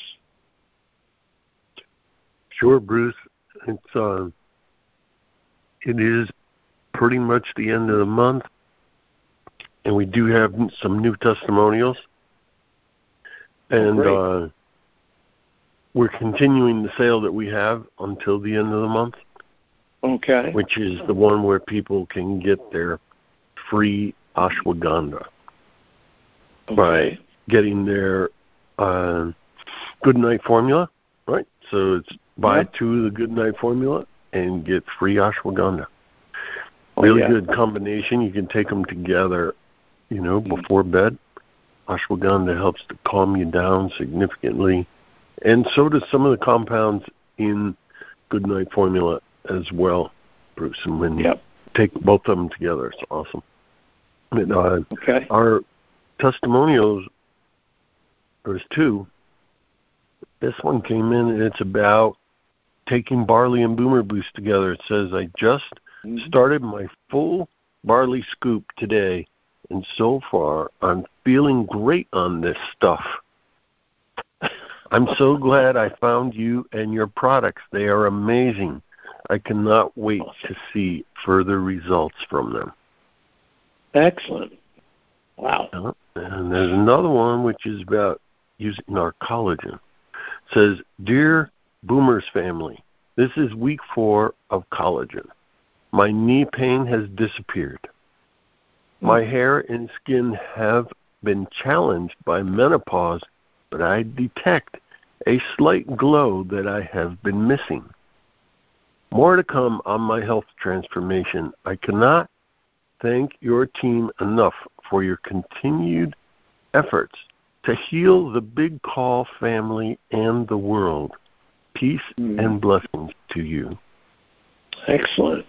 Sure, Bruce. It's uh, it is pretty much the end of the month, and we do have some new testimonials, and oh, uh, we're continuing the sale that we have until the end of the month. Okay. Which is the one where people can get their free ashwagandha okay. by getting their uh, Good Night formula, right? So it's buy yep. two of the Good Night formula and get free ashwagandha. Oh, really yeah. good combination. You can take them together, you know, before bed. Ashwagandha helps to calm you down significantly, and so does some of the compounds in Good Night formula as well, Bruce. And when yep. take both of them together. It's awesome. And, uh, okay. Our testimonials, there's two. This one came in, and it's about taking barley and Boomer Boost together. It says, I just mm-hmm. started my full barley scoop today, and so far I'm feeling great on this stuff. I'm so glad I found you and your products. They are amazing. I cannot wait to see further results from them. Excellent. Wow. Uh, and there's another one which is about using our collagen. It says, Dear Boomers family, this is week four of collagen. My knee pain has disappeared. My hair and skin have been challenged by menopause, but I detect a slight glow that I have been missing. More to come on my health transformation. I cannot thank your team enough for your continued efforts to heal the Big Call family and the world. Peace mm. and blessings to you. Excellent.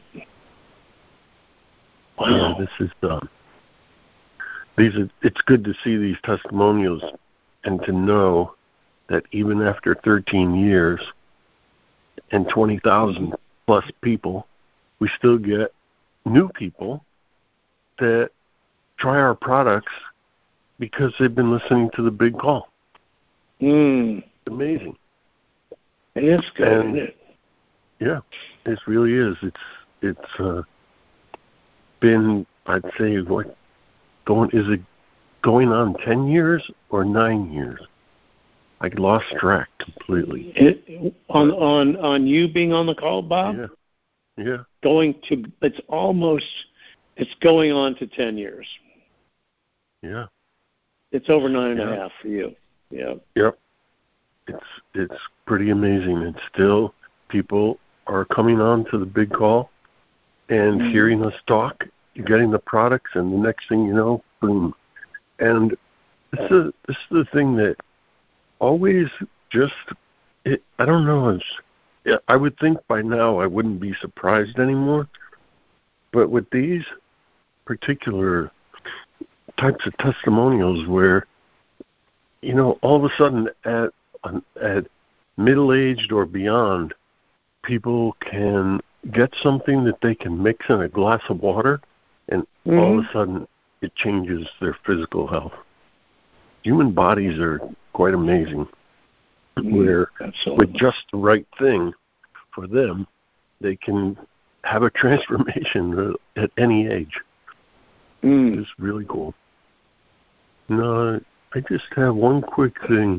Wow. Yeah, this is done. These are, it's good to see these testimonials and to know that even after thirteen years and twenty thousand plus people, we still get new people that try our products because they've been listening to the Big Call. Mm. It's amazing. It is good, and, isn't it? Yeah, it really is. It's it's uh, been, I'd say, what going is it going on ten years or nine years? I lost track completely. It, on on on you being on the call, Bob? Yeah. Yeah. Going to it's almost it's going on to ten years. Yeah. It's over nine and yeah. a half for you. Yeah. Yep. It's it's pretty amazing. And still people are coming on to the Big Call and mm. hearing us talk, getting the products, and the next thing you know, boom. And this is this is the thing that always just it, I don't know. It's, I would think by now I wouldn't be surprised anymore. But with these particular types of testimonials where, you know, all of a sudden at at middle-aged or beyond, people can get something that they can mix in a glass of water, and mm-hmm. all of a sudden it changes their physical health. Human bodies are quite amazing, mm-hmm. where Absolutely. With just the right thing for them, they can have a transformation at any age. Mm. It's really cool. No, I just have one quick thing,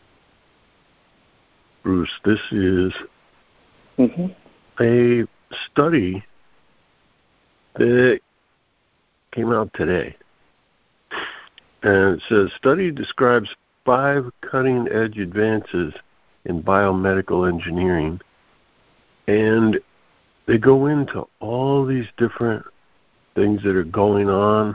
Bruce. This is mm-hmm. a study that came out today. And it says, study describes five cutting-edge advances in biomedical engineering. And they go into all these different things that are going on.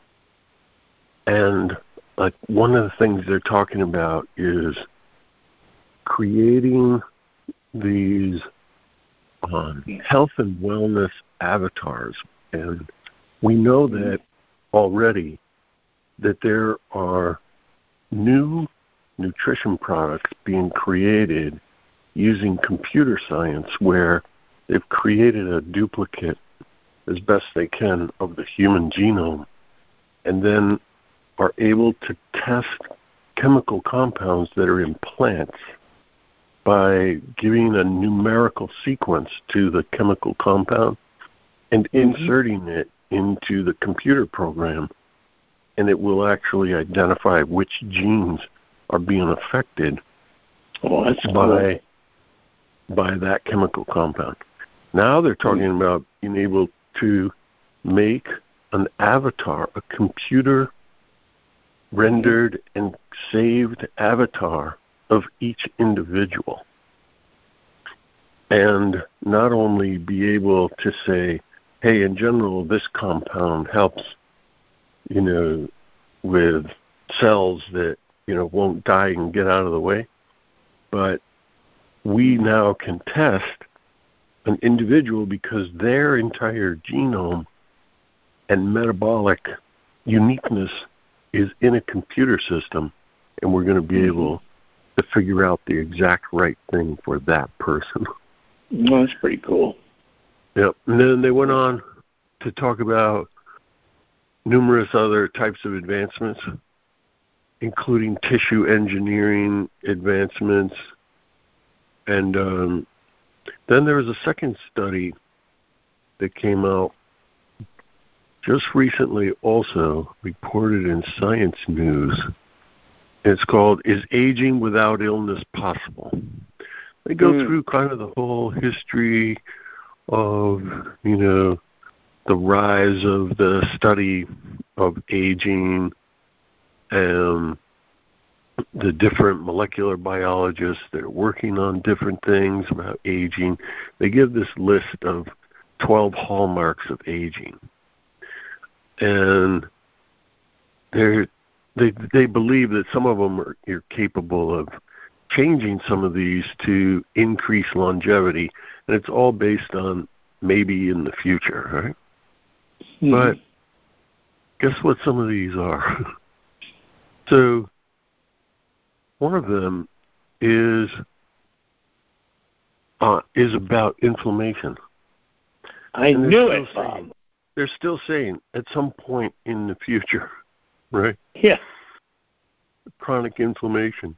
And like one of the things they're talking about is creating these um, health and wellness avatars. And we know that already that there are new nutrition products being created using computer science where they've created a duplicate as best they can of the human genome and then are able to test chemical compounds that are in plants by giving a numerical sequence to the chemical compound and mm-hmm. inserting it into the computer program, and it will actually identify which genes are being affected oh, that's by cool. by that chemical compound. Now they're talking mm-hmm. about being able to make an avatar, a computer rendered and saved avatar of each individual. And not only be able to say, hey, in general, this compound helps, you know, with cells that, you know, won't die and get out of the way, but we now can test an individual because their entire genome and metabolic uniqueness is in a computer system, and we're going to be able to figure out the exact right thing for that person. Well, that's pretty cool. Yep. And then they went on to talk about numerous other types of advancements, including tissue engineering advancements. And um, then there was a second study that came out just recently, also reported in Science News. It's called, Is Aging Without Illness Possible? They go mm. through kind of the whole history of, you know, the rise of the study of aging and the different molecular biologists that are working on different things about aging. They give this list of twelve hallmarks of aging. And they're, they they believe that some of them are you're capable of changing some of these to increase longevity, and it's all based on maybe in the future, right? Mm-hmm. But guess what some of these are? So one of them is uh, is about inflammation. I knew it, Bob. Saying, they're still saying at some point in the future, right? Yeah. Chronic inflammation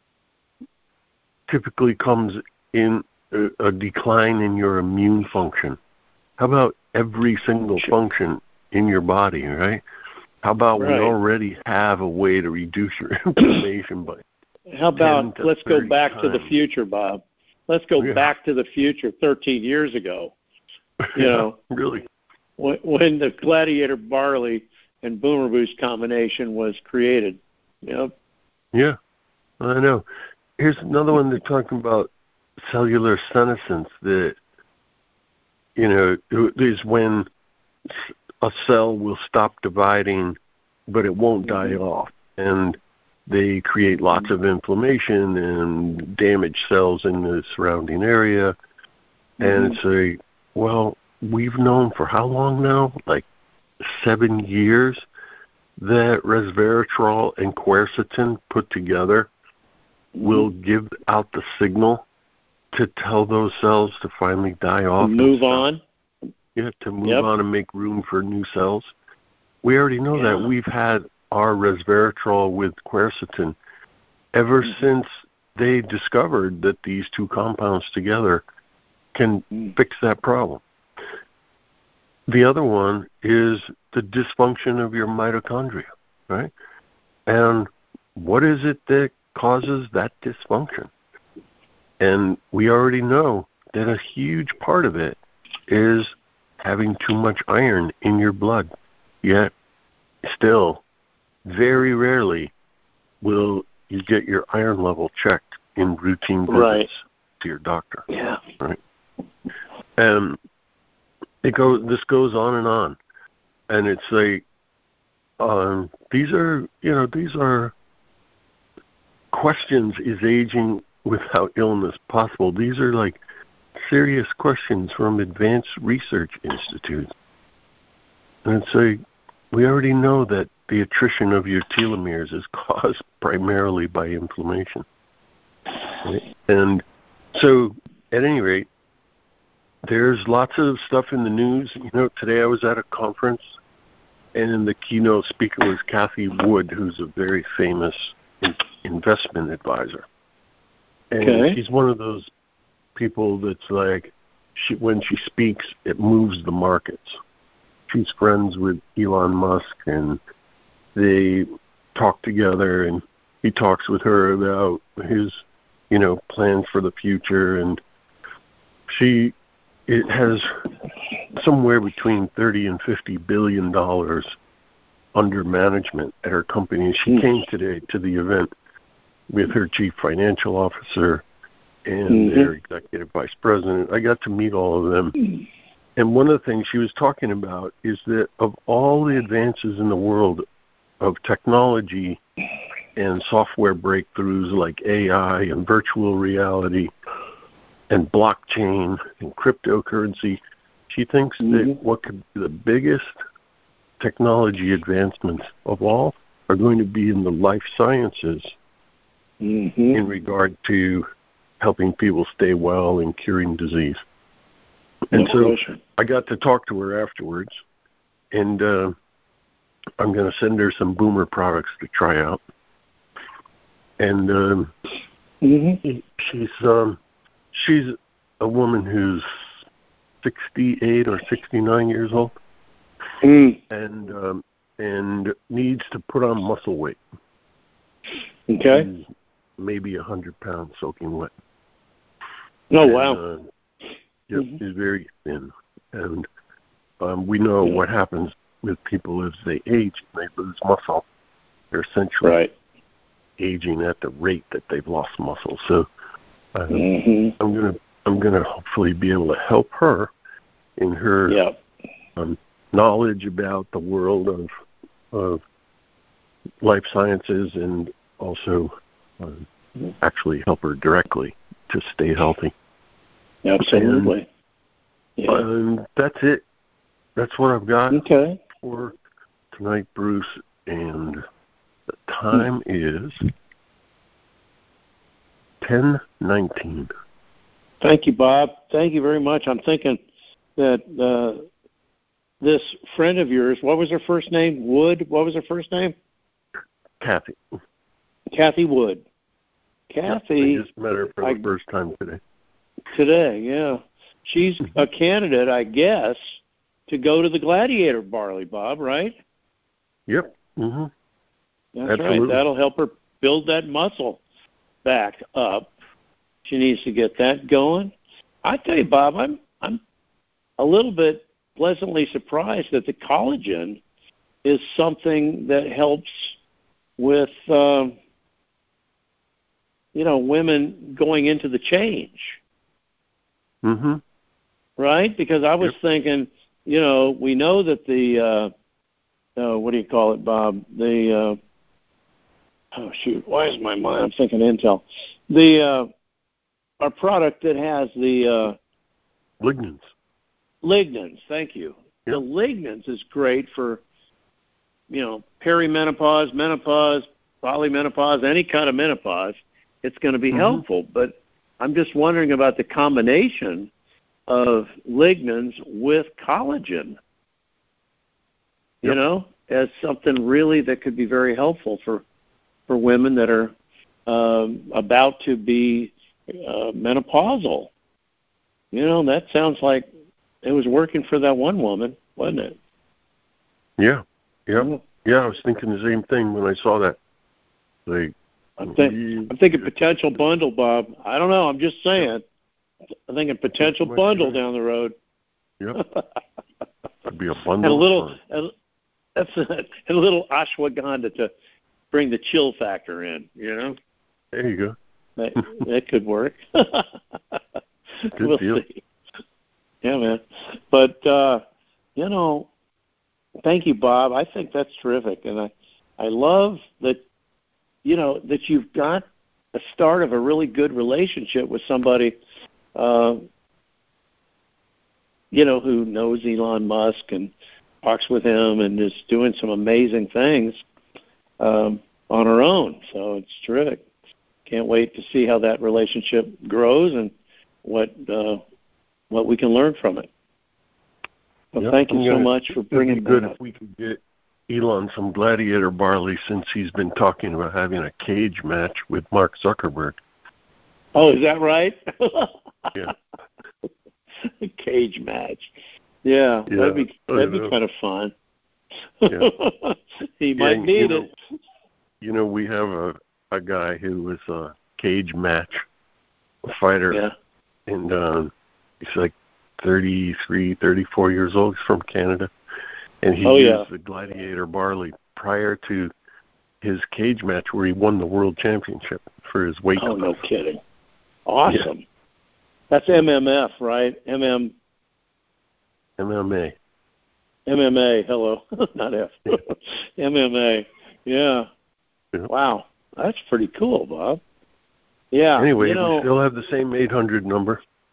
typically comes in a, a decline in your immune function. How about every single sure. function in your body, right? How about right. we already have a way to reduce your inflammation by How about let's go back times. to the future, Bob. Let's go yeah. back to the future thirteen years ago. You know, really. When, when the Gladiator Barley and Boomer Boost combination was created. Yep. Yeah, I know. Here's another one. They're talking about cellular senescence. That, you know, is when a cell will stop dividing, but it won't die mm-hmm. off, and they create lots mm-hmm. of inflammation and damage cells in the surrounding area. Mm-hmm. And it's a well, we've known for how long now? Like seven years that resveratrol and quercetin put together will give out the signal to tell those cells to finally die off. Move on. Yeah, to move yep. on and make room for new cells. We already know yeah. that. We've had our resveratrol with quercetin ever mm-hmm. since they discovered that these two compounds together can mm. fix that problem. The other one is the dysfunction of your mitochondria, right? And what is it that causes that dysfunction? And we already know that a huge part of it is having too much iron in your blood. Yet, still, very rarely will you get your iron level checked in routine visits right. to your doctor. Yeah. Right. And it goes. This goes on and on, and it's like um, these are you know these are questions. Is aging without illness possible? These are like serious questions from advanced research institutes, and it's like we already know that the attrition of your telomeres is caused primarily by inflammation, right? And so at any rate, there's lots of stuff in the news. You know, today I was at a conference, and the keynote speaker was Kathy Wood, who's a very famous in- investment advisor. And okay. she's one of those people that's like, she, when she speaks, it moves the markets. She's friends with Elon Musk, and they talk together, and he talks with her about his, you know, plans for the future, and she it has somewhere between thirty and fifty billion dollars under management at her company. She mm. came today to the event with her chief financial officer and mm-hmm. their executive vice president. I got to meet all of them. Mm. And one of the things she was talking about is that of all the advances in the world of technology and software breakthroughs like A I and virtual reality, and blockchain and cryptocurrency. She thinks mm-hmm. that what could be the biggest technology advancements of all are going to be in the life sciences mm-hmm. in regard to helping people stay well and curing disease. And no so question. I got to talk to her afterwards, and uh, I'm going to send her some Boomer products to try out. And um, mm-hmm. she's um, she's a woman who's sixty-eight or sixty-nine years old, mm. and um, and needs to put on muscle weight. Okay, she's maybe a hundred pounds soaking wet. Oh and, wow! Uh, yep, mm-hmm. she's very thin, and um, we know yeah. what happens with people as they age and they lose muscle. They're essentially right. aging at the rate that they've lost muscle. So uh, mm-hmm. I'm gonna I'm gonna hopefully be able to help her in her yep. um, knowledge about the world of of life sciences, and also uh, mm-hmm. actually help her directly to stay healthy. Absolutely. And, yeah. And that's it. That's what I've got okay. for tonight, Bruce. And the time is ten nineteen. Thank you, Bob. Thank you very much. I'm thinking that uh, this friend of yours, what was her first name? Wood? What was her first name? Kathy. Kathy Wood. Kathy. Yeah, I just met her for I, the first time today. Today, yeah. She's a candidate, I guess, to go to the Gladiator Barley, Bob, right? Yep. Mm-hmm. That's Absolutely. right. That'll help her build that muscle back up. She needs to get that going. I tell you, Bob, I'm I'm a little bit pleasantly surprised that the collagen is something that helps with, um, you know, women going into the change. Mm-hmm. Right? Because I was yep. thinking, you know, we know that the, uh, uh, what do you call it, Bob? The, uh, oh, shoot, why is my mind? I'm thinking Intel. The, uh, our product that has the... Uh, lignans. Lignans, thank you. Yep. The lignans is great for, you know, perimenopause, menopause, polymenopause, any kind of menopause. It's going to be mm-hmm. helpful. But I'm just wondering about the combination of lignans with collagen, you yep. know, as something really that could be very helpful for, for women that are um, about to be uh, menopausal. You know, that sounds like it was working for that one woman, wasn't it? Yeah, yeah, mm-hmm. yeah. I was thinking the same thing when I saw that. Like, I'm, think, I'm thinking potential bundle, Bob. I don't know. I'm just saying. I'm thinking potential bundle down the road. Yep. That'd be a bundle. And a little, a, that's a, and a little ashwagandha to bring the chill factor in. You know. There you go. That, that could work. Good we'll deal. See. Yeah, man. But uh, you know, thank you, Bob. I think that's terrific, and I, I love that. You know that you've got a start of a really good relationship with somebody. Uh, you know, who knows Elon Musk and talks with him and is doing some amazing things um, on her own. So it's terrific. Can't wait to see how that relationship grows and what uh, what we can learn from it. Well, yep, thank you gonna, so much for bringing it'd be good that up. If we could get Elon some Gladiator Barley, since he's been talking about having a cage match with Mark Zuckerberg. Oh, is that right? Yeah. A cage match. Yeah, yeah that'd be that'd be kind of fun. Yeah. He might yeah, need you know, it. You know, we have a, a guy who was a cage match fighter, yeah. and um, he's like thirty-three, thirty-four years old. He's from Canada, and he oh, used yeah. the Gladiator Barley prior to his cage match where he won the world championship for his weight Oh, class. no kidding. Awesome. Yeah. That's M M F, right? M M M M A. M M A, hello. Not F. M M A. Yeah. yeah. Wow. That's pretty cool, Bob. Yeah. Anyway, you know, we still have the same eight hundred number.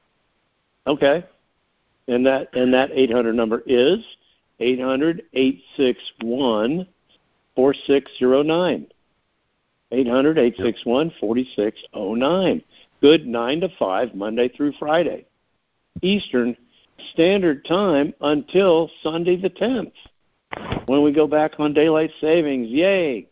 Okay. And that and that eight hundred number is eight hundred, eight six one, four six zero nine. eight hundred, eight six one, four six zero nine. Good nine to five, Monday through Friday. Eastern Standard Time until Sunday the tenth, when we go back on daylight savings. Yay!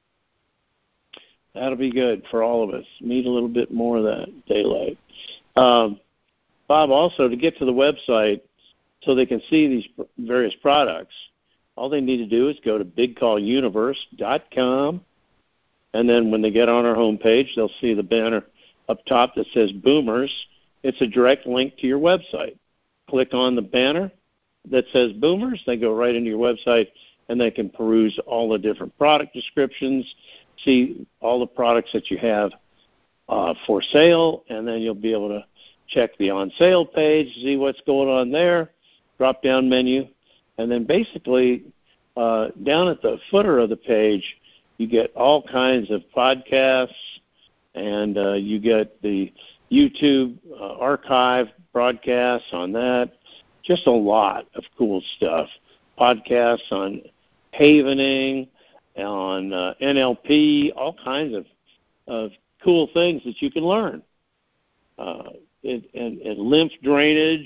That'll be good for all of us. Need a little bit more of that daylight. Um, Bob, also, to get to the website so they can see these various products, all they need to do is go to big call universe dot com, and then when they get on our homepage, they'll see the banner up top that says Boomers. It's a direct link to your website. Click on the banner that says Boomers. They go right into your website, and they can peruse all the different product descriptions, see all the products that you have uh, for sale, and then you'll be able to check the on sale page, see what's going on there, drop down menu, and then basically uh, down at the footer of the page, you get all kinds of podcasts, and uh, you get the YouTube uh, archive broadcasts on that. Just a lot of cool stuff. Podcasts on havening, on uh, N L P, all kinds of, of cool things that you can learn. Uh, it, and, and lymph drainage,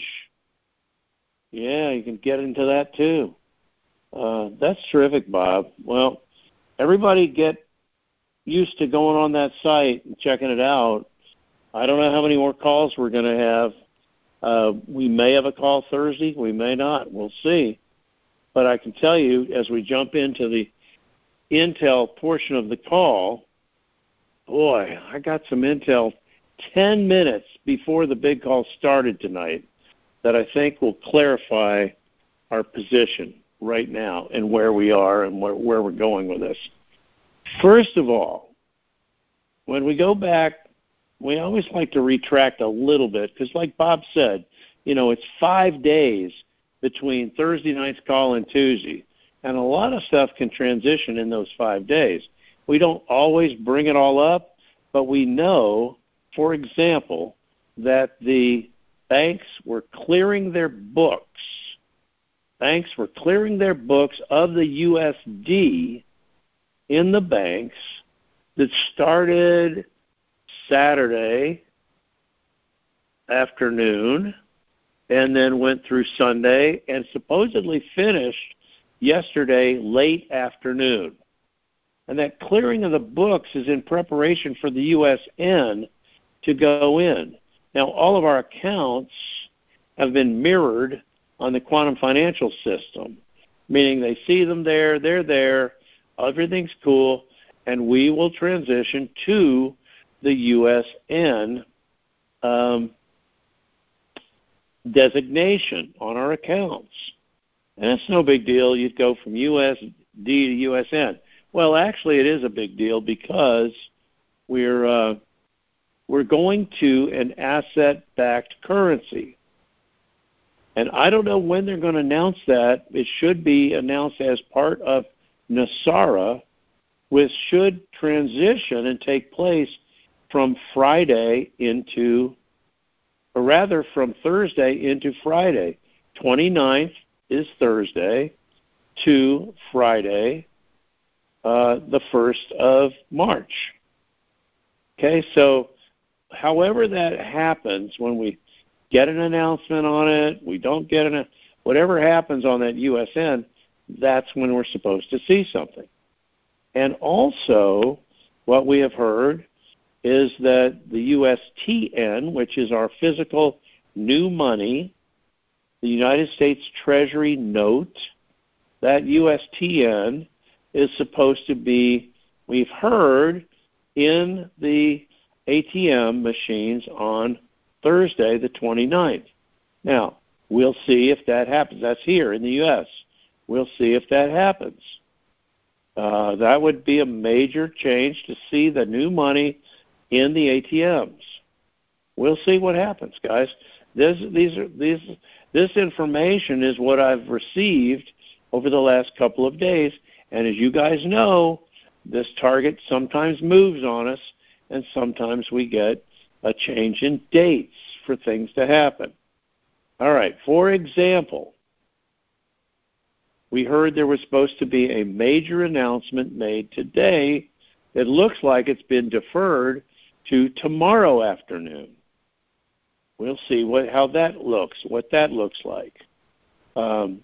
yeah, you can get into that too. Uh, that's terrific, Bob. Well, everybody get used to going on that site and checking it out. I don't know how many more calls we're going to have. Uh, we may have a call Thursday. We may not. We'll see. But I can tell you, as we jump into the intel portion of the call, boy, I got some intel ten minutes before the big call started tonight that I think will clarify our position right now and where we are and where, where we're going with this. First of all, when we go back, we always like to retract a little bit because, like Bob said, you know, it's five days between Thursday night's call and Tuesday, and a lot of stuff can transition in those five days. We don't always bring it all up, but we know, for example, that the banks were clearing their books. Banks were clearing their books of the U S D in the banks that started Saturday afternoon and then went through Sunday and supposedly finished yesterday late afternoon. And that clearing of the books is in preparation for the U S N to go in. Now, all of our accounts have been mirrored on the quantum financial system, meaning they see them there, they're there, everything's cool, and we will transition to the U S N um, designation on our accounts. And it's no big deal. You'd go from U S D to U S N. Well, actually, it is a big deal because we're uh, we're going to an asset-backed currency. And I don't know when they're going to announce that. It should be announced as part of NESARA, which should transition and take place from Friday into, or rather from Thursday into Friday. twenty-ninth is Thursday to Friday, uh, the first of March. Okay, so however that happens, when we get an announcement on it, we don't get an, whatever happens on that U S N, that's when we're supposed to see something. And also, what we have heard is that the U S T N, which is our physical new money, the United States Treasury note, that U S T N is supposed to be, we've heard, in the A T M machines on Thursday the twenty-ninth. Now, we'll see if that happens. That's here in the U S. We'll see if that happens. Uh, that would be a major change to see the new money in the A T Ms. We'll see what happens, guys. This, these are, these, this information is what I've received over the last couple of days, and as you guys know, this target sometimes moves on us, and sometimes we get a change in dates for things to happen. All right. For example, we heard there was supposed to be a major announcement made today. It looks like it's been deferred to tomorrow afternoon. We'll see what how that looks, what that looks like. Um,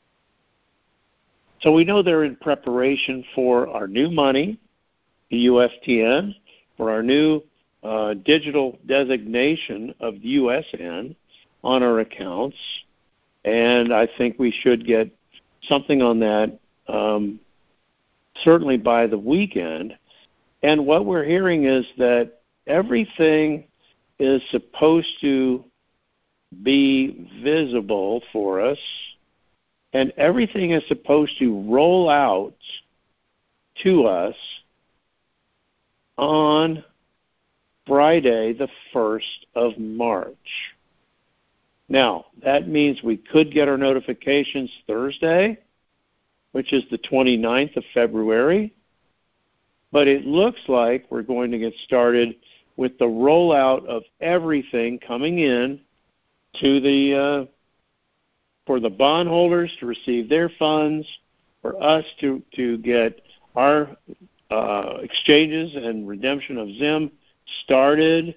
so we know they're in preparation for our new money, the U S T N, for our new uh, digital designation of U S N on our accounts, and I think we should get something on that um, certainly by the weekend. And what we're hearing is that everything is supposed to be visible for us, and everything is supposed to roll out to us on Friday, the first of March. Now, that means we could get our notifications Thursday, which is the twenty-ninth of February, but it looks like we're going to get started with the rollout of everything coming in to the uh, for the bondholders to receive their funds, for us to, to get our uh, exchanges and redemption of Zim started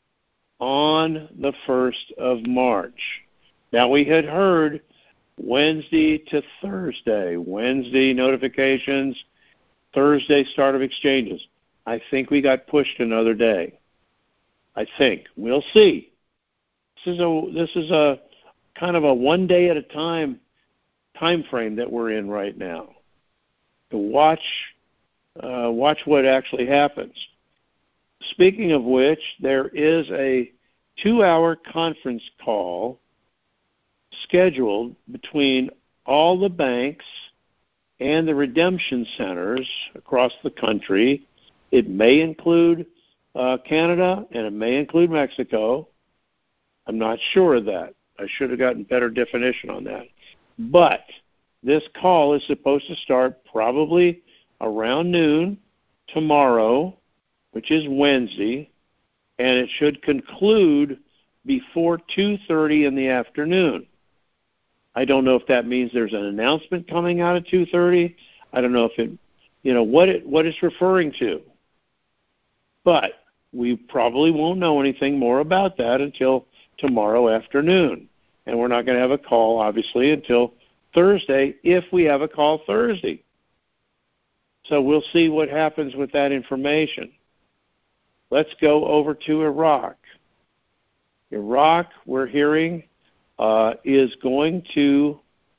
on the first of March. Now, we had heard Wednesday to Thursday, Wednesday notifications, Thursday start of exchanges. I think we got pushed another day. I think. We'll see. This is a this is a kind of a one day at a time time frame that we're in right now. To watch uh, watch what actually happens. Speaking of which, there is a two-hour conference call scheduled between all the banks and the redemption centers across the country. It may include uh, Canada, and it may include Mexico. I'm not sure of that. I should have gotten better definition on that. But this call is supposed to start probably around noon tomorrow, which is Wednesday, and it should conclude before two thirty in the afternoon. I don't know if that means there's an announcement coming out at two thirty. I don't know if it, you know, what it what it's referring to. But we probably won't know anything more about that until tomorrow afternoon. And we're not going to have a call, obviously, until Thursday, if we have a call Thursday. So we'll see what happens with that information. Let's go over to Iraq. Iraq, we're hearing, uh, is going to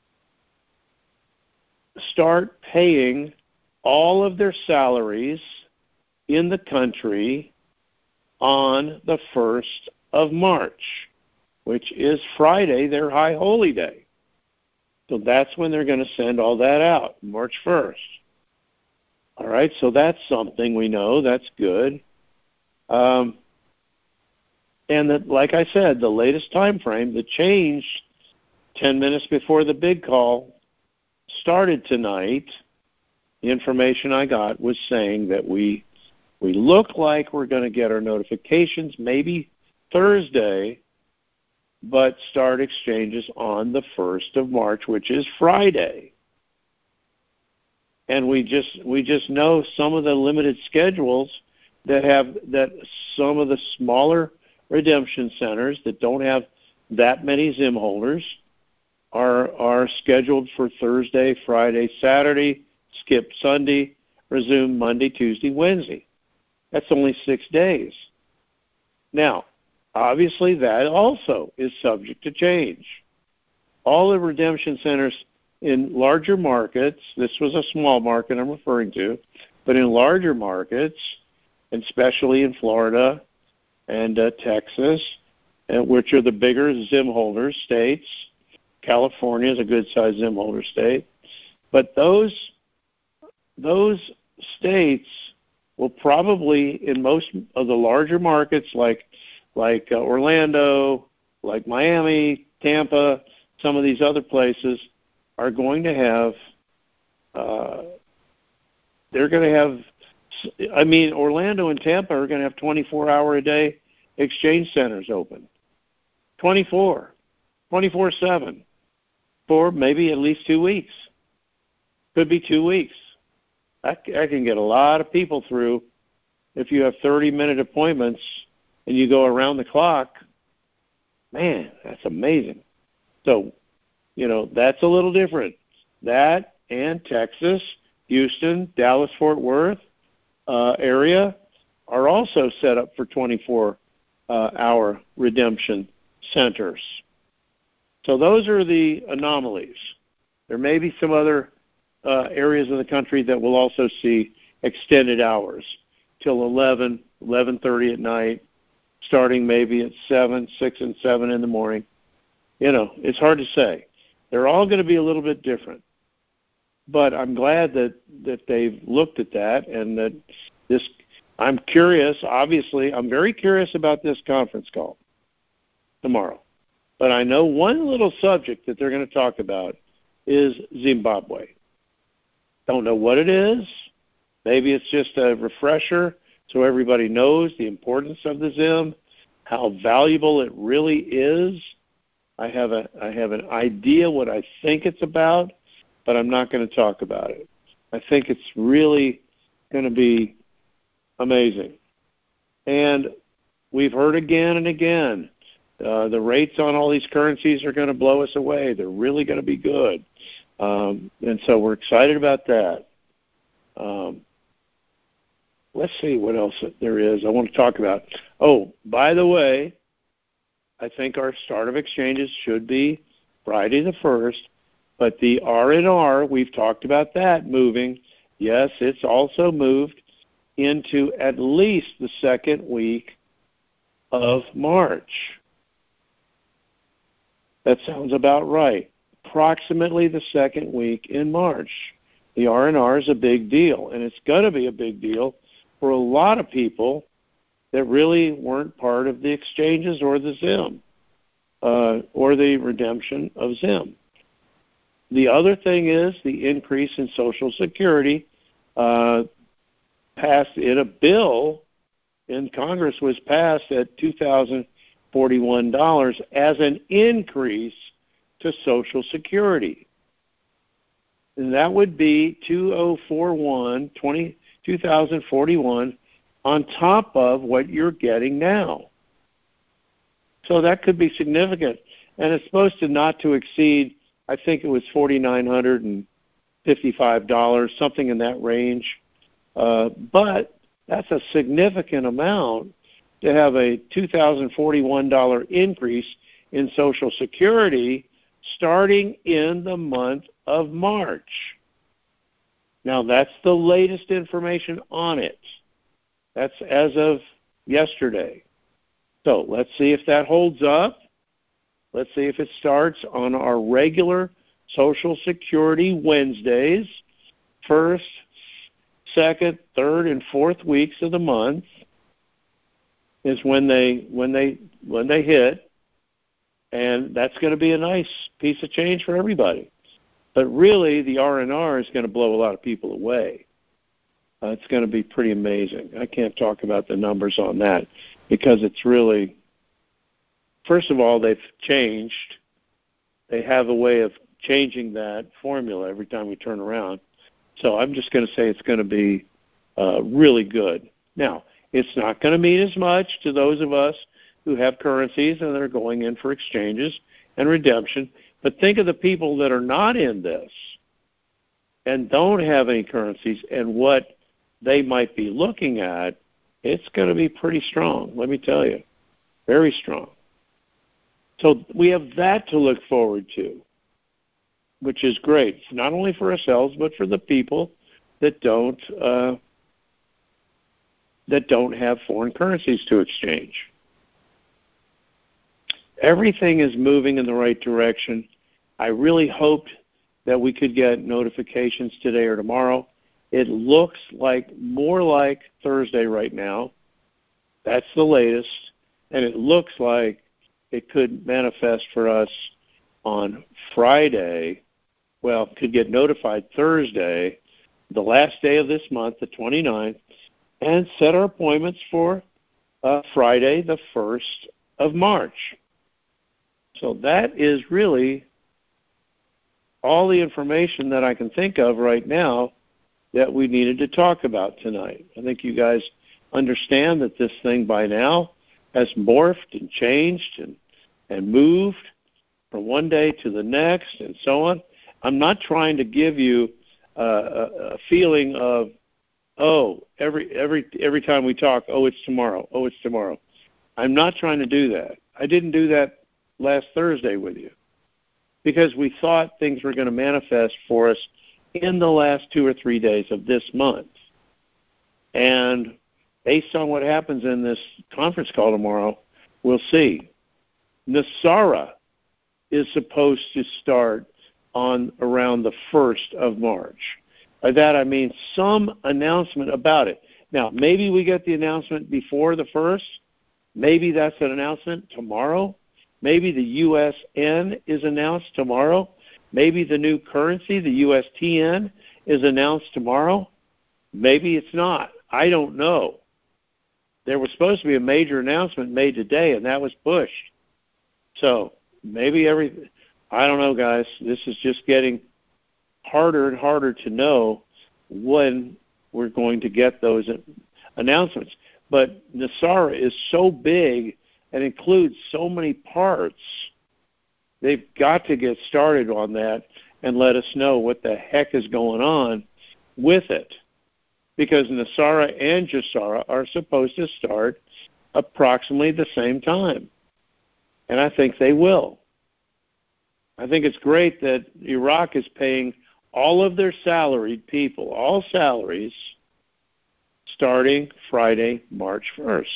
start paying all of their salaries in the country on the first of March, which is Friday, their high holy day. So that's when they're going to send all that out, March first. All right, so that's something we know. That's good. Um, and that, like I said, the latest time frame, the change ten minutes before the big call started tonight, the information I got was saying that we we look like we're going to get our notifications maybe Thursday, but start exchanges on the first of March, which is Friday. And we just we just know some of the limited schedules that have that some of the smaller redemption centers that don't have that many Zim holders are are scheduled for Thursday, Friday, Saturday, skip Sunday, resume Monday, Tuesday, Wednesday. That's only six days. Now, obviously that also is subject to change. All the redemption centers in larger markets, this was a small market I'm referring to, but in larger markets, and especially in Florida and uh, Texas, uh, which are the bigger Zim holder states. California is a good-sized Zim holder state. But those those states will probably, in most of the larger markets like like uh, Orlando, like Miami, Tampa, some of these other places, are going to have, uh, they're going to have, I mean, Orlando and Tampa are going to have twenty-four hour a day exchange centers open. twenty-four. twenty-four seven for maybe at least two weeks. Could be two weeks. I, I can get a lot of people through if you have thirty-minute appointments and you go around the clock. Man, that's amazing. So, you know, that's a little different. That and Texas, Houston, Dallas, Fort Worth uh, area are also set up for twenty-four hour redemption centers. So those are the anomalies. There may be some other uh, areas of the country that will also see extended hours till eleven, eleven thirty at night, starting maybe at seven, six and seven in the morning. You know, it's hard to say. They're all going to be a little bit different. But I'm glad that, that they've looked at that and that this, I'm curious, obviously, I'm very curious about this conference call tomorrow. But I know one little subject that they're going to talk about is Zimbabwe. Don't know what it is. Maybe it's just a refresher so everybody knows the importance of the Zim, how valuable it really is. I have a I have an idea what I think it's about, but I'm not going to talk about it. I think it's really going to be amazing. And we've heard again and again, uh, the rates on all these currencies are going to blow us away. They're really going to be good. Um, and so we're excited about that. Um, let's see what else there is I want to talk about. Oh, by the way, I think our start of exchanges should be Friday the first, but the R and R, we've talked about that moving. Yes, it's also moved into at least the second week of March. That sounds about right. Approximately the second week in March. The R and R is a big deal, and it's going to be a big deal for a lot of people that really weren't part of the exchanges or the Zim, uh, or the redemption of Zim. The other thing is the increase in Social Security uh, passed in a bill in Congress was passed at two thousand forty-one dollars as an increase to Social Security. And that would be two thousand forty-one, two thousand forty-one on top of what you're getting now. So that could be significant. And it's supposed to not to exceed, I think it was four thousand nine hundred fifty-five dollars, something in that range. Uh, but that's a significant amount to have a two thousand forty-one dollars increase in Social Security starting in the month of March. Now, that's the latest information on it. That's as of yesterday. So let's see if that holds up. Let's see if it starts on our regular Social Security Wednesdays, first, second, third, and fourth weeks of the month is when they when they when they hit, and that's going to be a nice piece of change for everybody. But really, the R and R is going to blow a lot of people away. Uh, it's going to be pretty amazing. I can't talk about the numbers on that because it's really, first of all, they've changed. They have a way of changing that formula every time we turn around. So I'm just going to say it's going to be uh, really good. Now, it's not going to mean as much to those of us who have currencies and they're going in for exchanges and redemption. But think of the people that are not in this and don't have any currencies and what they might be looking at. It's going to be pretty strong, let me tell you. Very strong. So we have that to look forward to, which is great, not only for ourselves, but for the people that don't uh, that don't have foreign currencies to exchange. Everything is moving in the right direction. I really hoped that we could get notifications today or tomorrow. It looks like more like Thursday right now. That's the latest. And it looks like it could manifest for us on Friday. Well, could get notified Thursday, the last day of this month, the twenty-ninth, and set our appointments for uh, Friday, the first of March. So that is really all the information that I can think of right now that we needed to talk about tonight. I think you guys understand that this thing by now has morphed and changed and, and moved from one day to the next and so on. I'm not trying to give you uh, a, a feeling of, oh, every every every time we talk, oh, it's tomorrow, oh, it's tomorrow. I'm not trying to do that. I didn't do that last Thursday with you because we thought things were going to manifest for us in the last two or three days of this month. And based on what happens in this conference call tomorrow, we'll see. Nasara is supposed to start on around the first of March. By that I mean some announcement about it. Now, maybe we get the announcement before the first. Maybe that's an announcement tomorrow. Maybe the U S N is announced tomorrow. Maybe the new currency, the U S T N, is announced tomorrow. Maybe it's not. I don't know. There was supposed to be a major announcement made today, and that was pushed. So maybe every, I don't know, guys. This is just getting harder and harder to know when we're going to get those announcements. But Nasara is so big and includes so many parts, they've got to get started on that and let us know what the heck is going on with it. Because Nasara and Jasara are supposed to start approximately the same time. And I think they will. I think it's great that Iraq is paying all of their salaried people, all salaries, starting Friday, March first.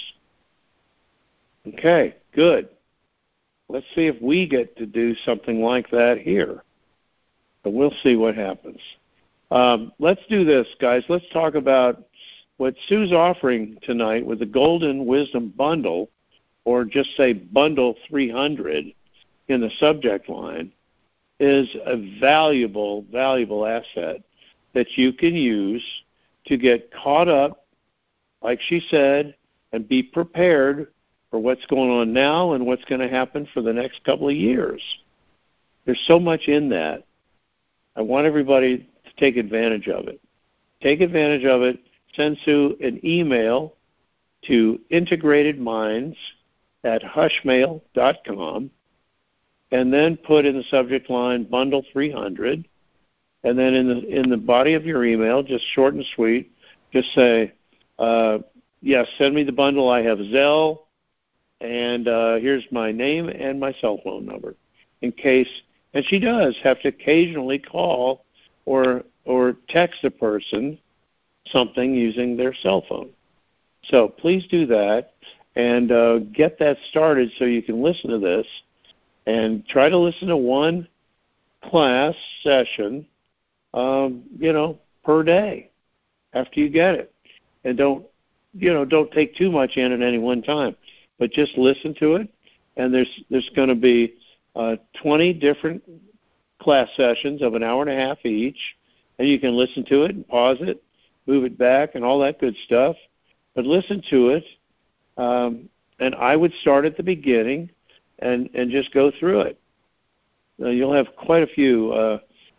Okay, good. Let's see if we get to do something like that here. But we'll see what happens. Um, let's do this, guys. Let's talk about what Sue's offering tonight with the Golden Wisdom Bundle, or just say Bundle three hundred in the subject line, is a valuable, valuable asset that you can use to get caught up, like she said, and be prepared for what's going on now and what's going to happen for the next couple of years. There's so much in that. I want everybody to take advantage of it. Take advantage of it. Send Sue an email to integratedminds at hushmail dot com, and then put in the subject line Bundle three hundred, and then in the in the body of your email, just short and sweet, just say, uh, yes, send me the bundle. I have Zelle, and uh, here's my name and my cell phone number, in case. And she does have to occasionally call or or text a person something using their cell phone. So please do that and uh, get that started so you can listen to this. And try to listen to one class session, um, you know, per day after you get it. And don't, you know, don't take too much in at any one time, but just listen to it. And there's there's going to be uh, twenty different class sessions of an hour and a half each, and you can listen to it and pause it, move it back, and all that good stuff. But listen to it, um, and I would start at the beginning and, and just go through it. Now, you'll have quite a few, uh,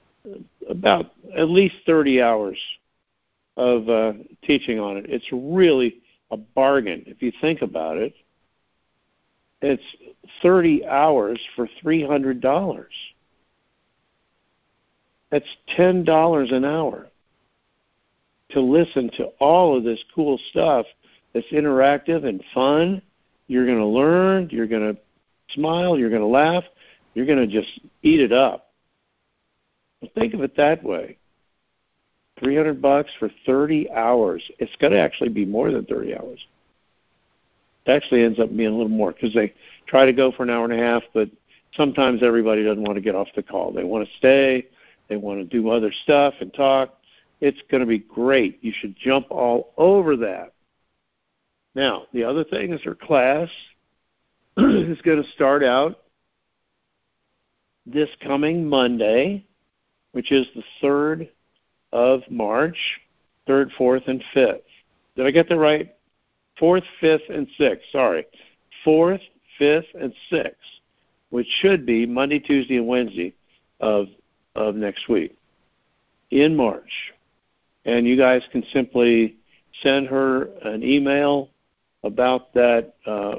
about at least thirty hours of uh, teaching on it. It's really a bargain if you think about it. It's thirty hours for three hundred dollars. That's ten dollars an hour to listen to all of this cool stuff that's interactive and fun. You're going to learn, you're going to smile, you're going to laugh, you're going to just eat it up. Think of it that way. three hundred bucks for thirty hours. It's going to actually be more than thirty hours. It actually ends up being a little more because they try to go for an hour and a half, but sometimes everybody doesn't want to get off the call. They want to stay. They want to do other stuff and talk. It's going to be great. You should jump all over that. Now, the other thing is her class is going to start out this coming Monday, which is the third of March, third, fourth, and fifth. Did I get that right? fourth, fifth, and sixth. Sorry. fourth, fifth, and sixth. which should be Monday, Tuesday, and Wednesday of of next week in March. And you guys can simply send her an email about that. Uh,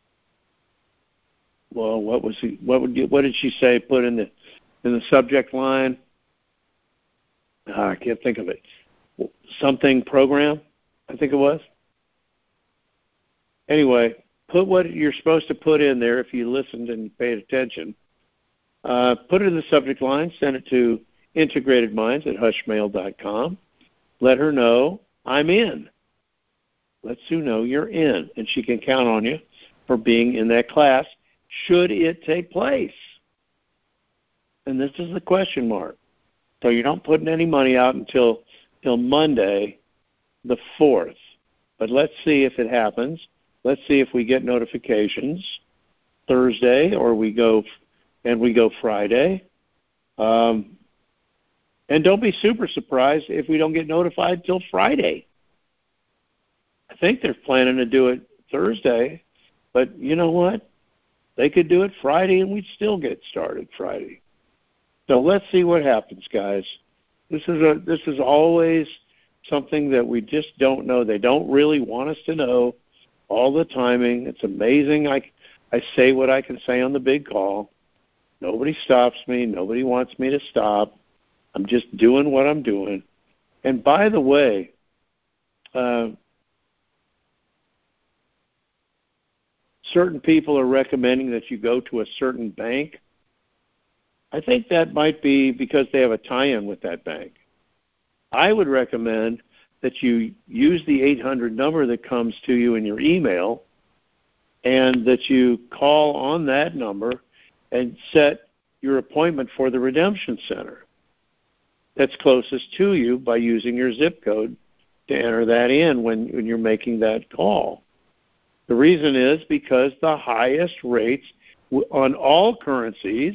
well, what was he, what would you, what did she say? Put in the in the subject line. Uh, I can't think of it. Something program, I think it was. Anyway, put what you're supposed to put in there if you listened and paid attention. Uh, put it in the subject line. Send it to integrated minds at hushmail dot com. Let her know I'm in. Let Sue know you're in, and she can count on you for being in that class should it take place. And this is the question mark. So you're not putting any money out until, until Monday, the fourth. But let's see if it happens. Let's see if we get notifications Thursday or we go and we go Friday. Um, and don't be super surprised if we don't get notified till Friday. I think they're planning to do it Thursday, but you know what? They could do it Friday and we'd still get started Friday. So let's see what happens, guys. This is a this is always something that we just don't know. They don't really want us to know all the timing. It's amazing. I, I say what I can say on the big call. Nobody stops me. Nobody wants me to stop. I'm just doing what I'm doing. And by the way, uh, certain people are recommending that you go to a certain bank. I think that might be because they have a tie-in with that bank. I would recommend that you use the eight hundred number that comes to you in your email and that you call on that number and set your appointment for the Redemption Center that's closest to you by using your zip code to enter that in when, when you're making that call. The reason is because the highest rates on all currencies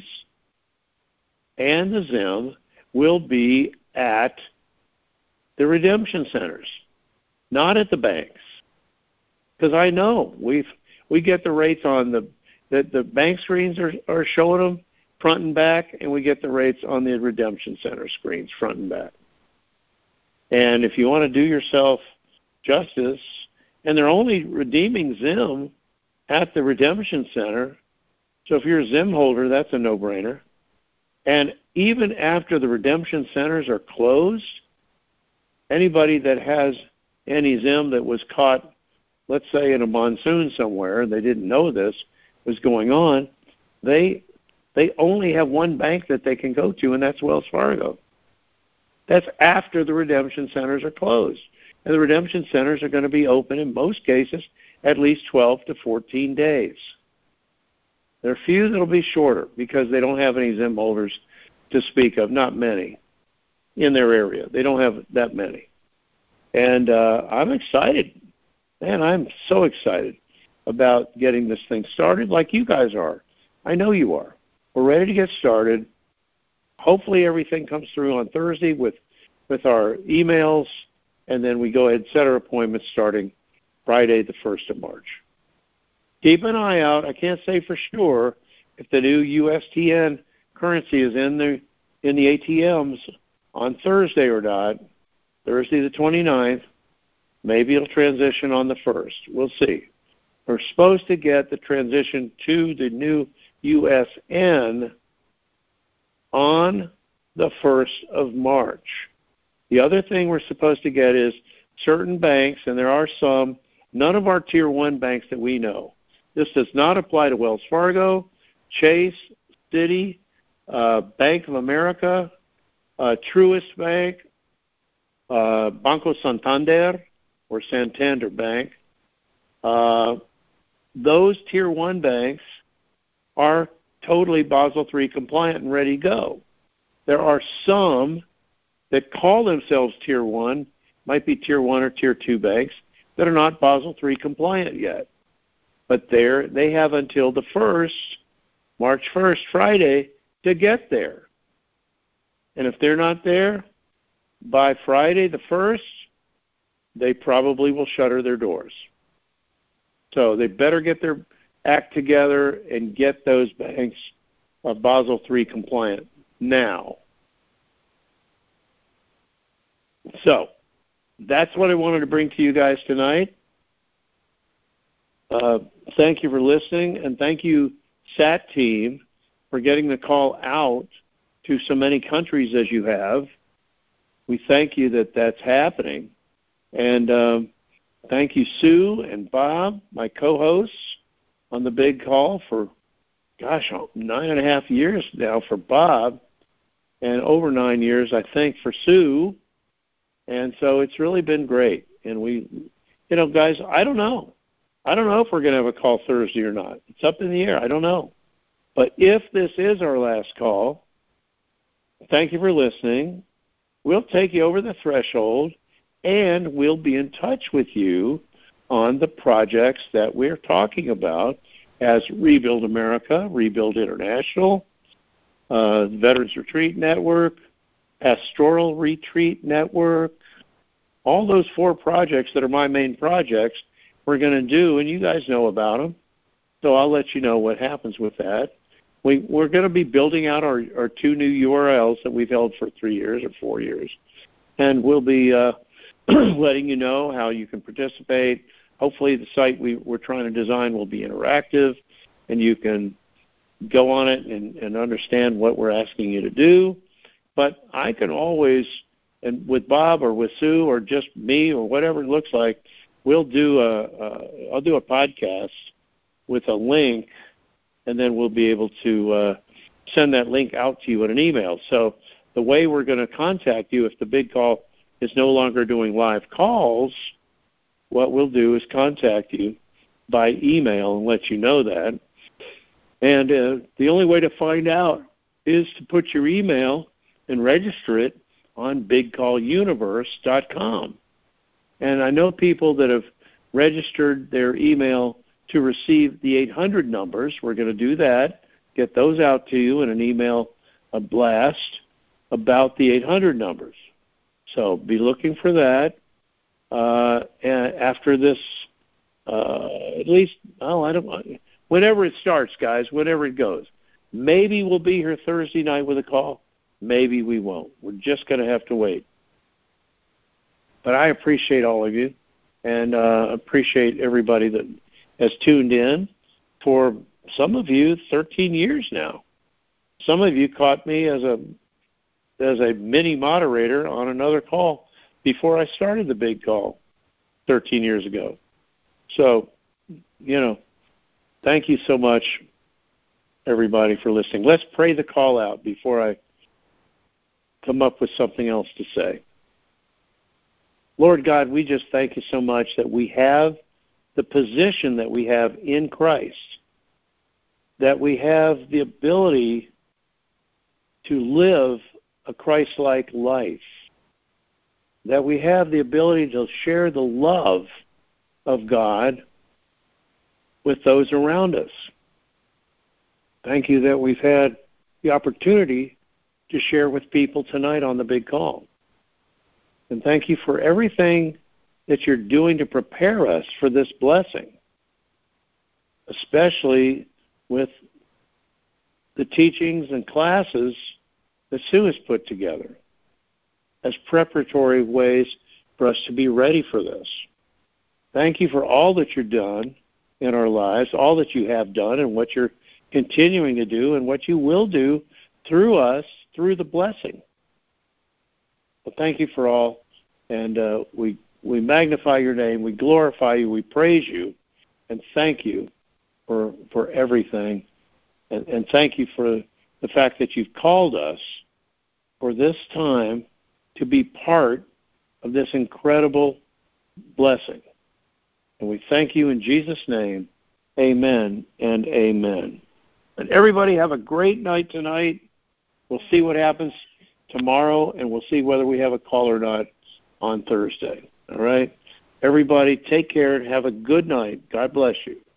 and the Zim will be at the redemption centers, not at the banks. Because I know we've we get the rates on the the, the bank screens are, are showing them front and back, and we get the rates on the redemption center screens front and back. And if you want to do yourself justice, and they're only redeeming Zim at the redemption center, so if you're a Zim holder, that's a no-brainer. And even after the redemption centers are closed, anybody that has any Zim that was caught, let's say in a monsoon somewhere, and they didn't know this was going on, they they only have one bank that they can go to, and that's Wells Fargo. That's after the redemption centers are closed. And the redemption centers are going to be open in most cases at least twelve to fourteen days. There are few that will be shorter because they don't have any Zim holders to speak of, not many in their area. They don't have that many. And uh, I'm excited. Man, I'm so excited about getting this thing started like you guys are. I know you are. We're ready to get started. Hopefully everything comes through on Thursday with, with our emails, and then we go ahead and set our appointments starting Friday, the first of March. Keep an eye out. I can't say for sure if the new U S T N currency is in the in the A T Ms on Thursday or not. Thursday the twenty-ninth. Maybe it'll transition on the first. We'll see. We're supposed to get the transition to the new U S N on the first of March. The other thing we're supposed to get is certain banks, and there are some, none of our Tier one banks that we know. This does not apply to Wells Fargo, Chase, Citi, uh, Bank of America, uh, Truist Bank, uh, Banco Santander, or Santander Bank. Uh, those Tier one banks are totally Basel three compliant and ready to go. There are some that call themselves Tier one, might be Tier one or Tier two banks, that are not Basel three compliant yet. But they're, they have until the first, March first, Friday, to get there. And if they're not there by Friday the first, they probably will shutter their doors. So they better get their act together and get those banks uh, Basel three compliant now. So that's what I wanted to bring to you guys tonight. Uh, thank you for listening, and thank you, S A T team, for getting the call out to so many countries as you have. We thank you that that's happening. And um, thank you, Sue and Bob, my co-hosts on the big call for, gosh, nine and a half years now for Bob, and over nine years, I think, for Sue. And so it's really been great. And we, you know, guys, I don't know. I don't know if we're going to have a call Thursday or not. It's up in the air. I don't know. But if this is our last call, thank you for listening. We'll take you over the threshold, and we'll be in touch with you on the projects that we're talking about as Rebuild America, Rebuild International, uh, Veterans Retreat Network, Pastoral Retreat Network, all those four projects that are my main projects we're going to do, and you guys know about them. So I'll let you know what happens with that. We, we're going to be building out our, our two new U R Ls that we've held for three years or four years, and we'll be uh, letting you know how you can participate. Hopefully the site we, we're trying to design will be interactive, and you can go on it and, and understand what we're asking you to do. But I can always, and with Bob or with Sue or just me or whatever it looks like, we'll do a, a I'll do a podcast with a link, and then we'll be able to uh, send that link out to you in an email. So the way we're going to contact you if the big call is no longer doing live calls, what we'll do is contact you by email and let you know that. And uh, the only way to find out is to put your email and register it on big call universe dot com. And I know people that have registered their email to receive the eight hundred numbers. We're going to do that, get those out to you in an email, a blast about the eight hundred numbers. So be looking for that. Uh, and after this, uh, at least, oh, I don't, whenever it starts, guys, whenever it goes. Maybe we'll be here Thursday night with a call. Maybe we won't. We're just going to have to wait. But I appreciate all of you, and uh, appreciate everybody that has tuned in for, some of you, thirteen years now. Some of you caught me as a as a mini moderator on another call before I started the big call thirteen years ago. So, you know, thank you so much, everybody, for listening. Let's pray the call out before I come up with something else to say. Lord God, we just thank you so much that we have the position that we have in Christ, that we have the ability to live a Christ-like life, that we have the ability to share the love of God with those around us. Thank you that we've had the opportunity to share with people tonight on the big call. And thank you for everything that you're doing to prepare us for this blessing, especially with the teachings and classes that Sue has put together as preparatory ways for us to be ready for this. Thank you for all that you've done in our lives, all that you have done and what you're continuing to do and what you will do through us, through the blessing. Well, thank you for all, and uh, we we magnify your name, we glorify you, we praise you, and thank you for for everything, and, and thank you for the fact that you've called us for this time to be part of this incredible blessing. And we thank you in Jesus' name. Amen and amen. And everybody have a great night tonight. We'll see what happens tomorrow, and we'll see whether we have a call or not on Thursday. All right? Everybody, take care and have a good night. God bless you.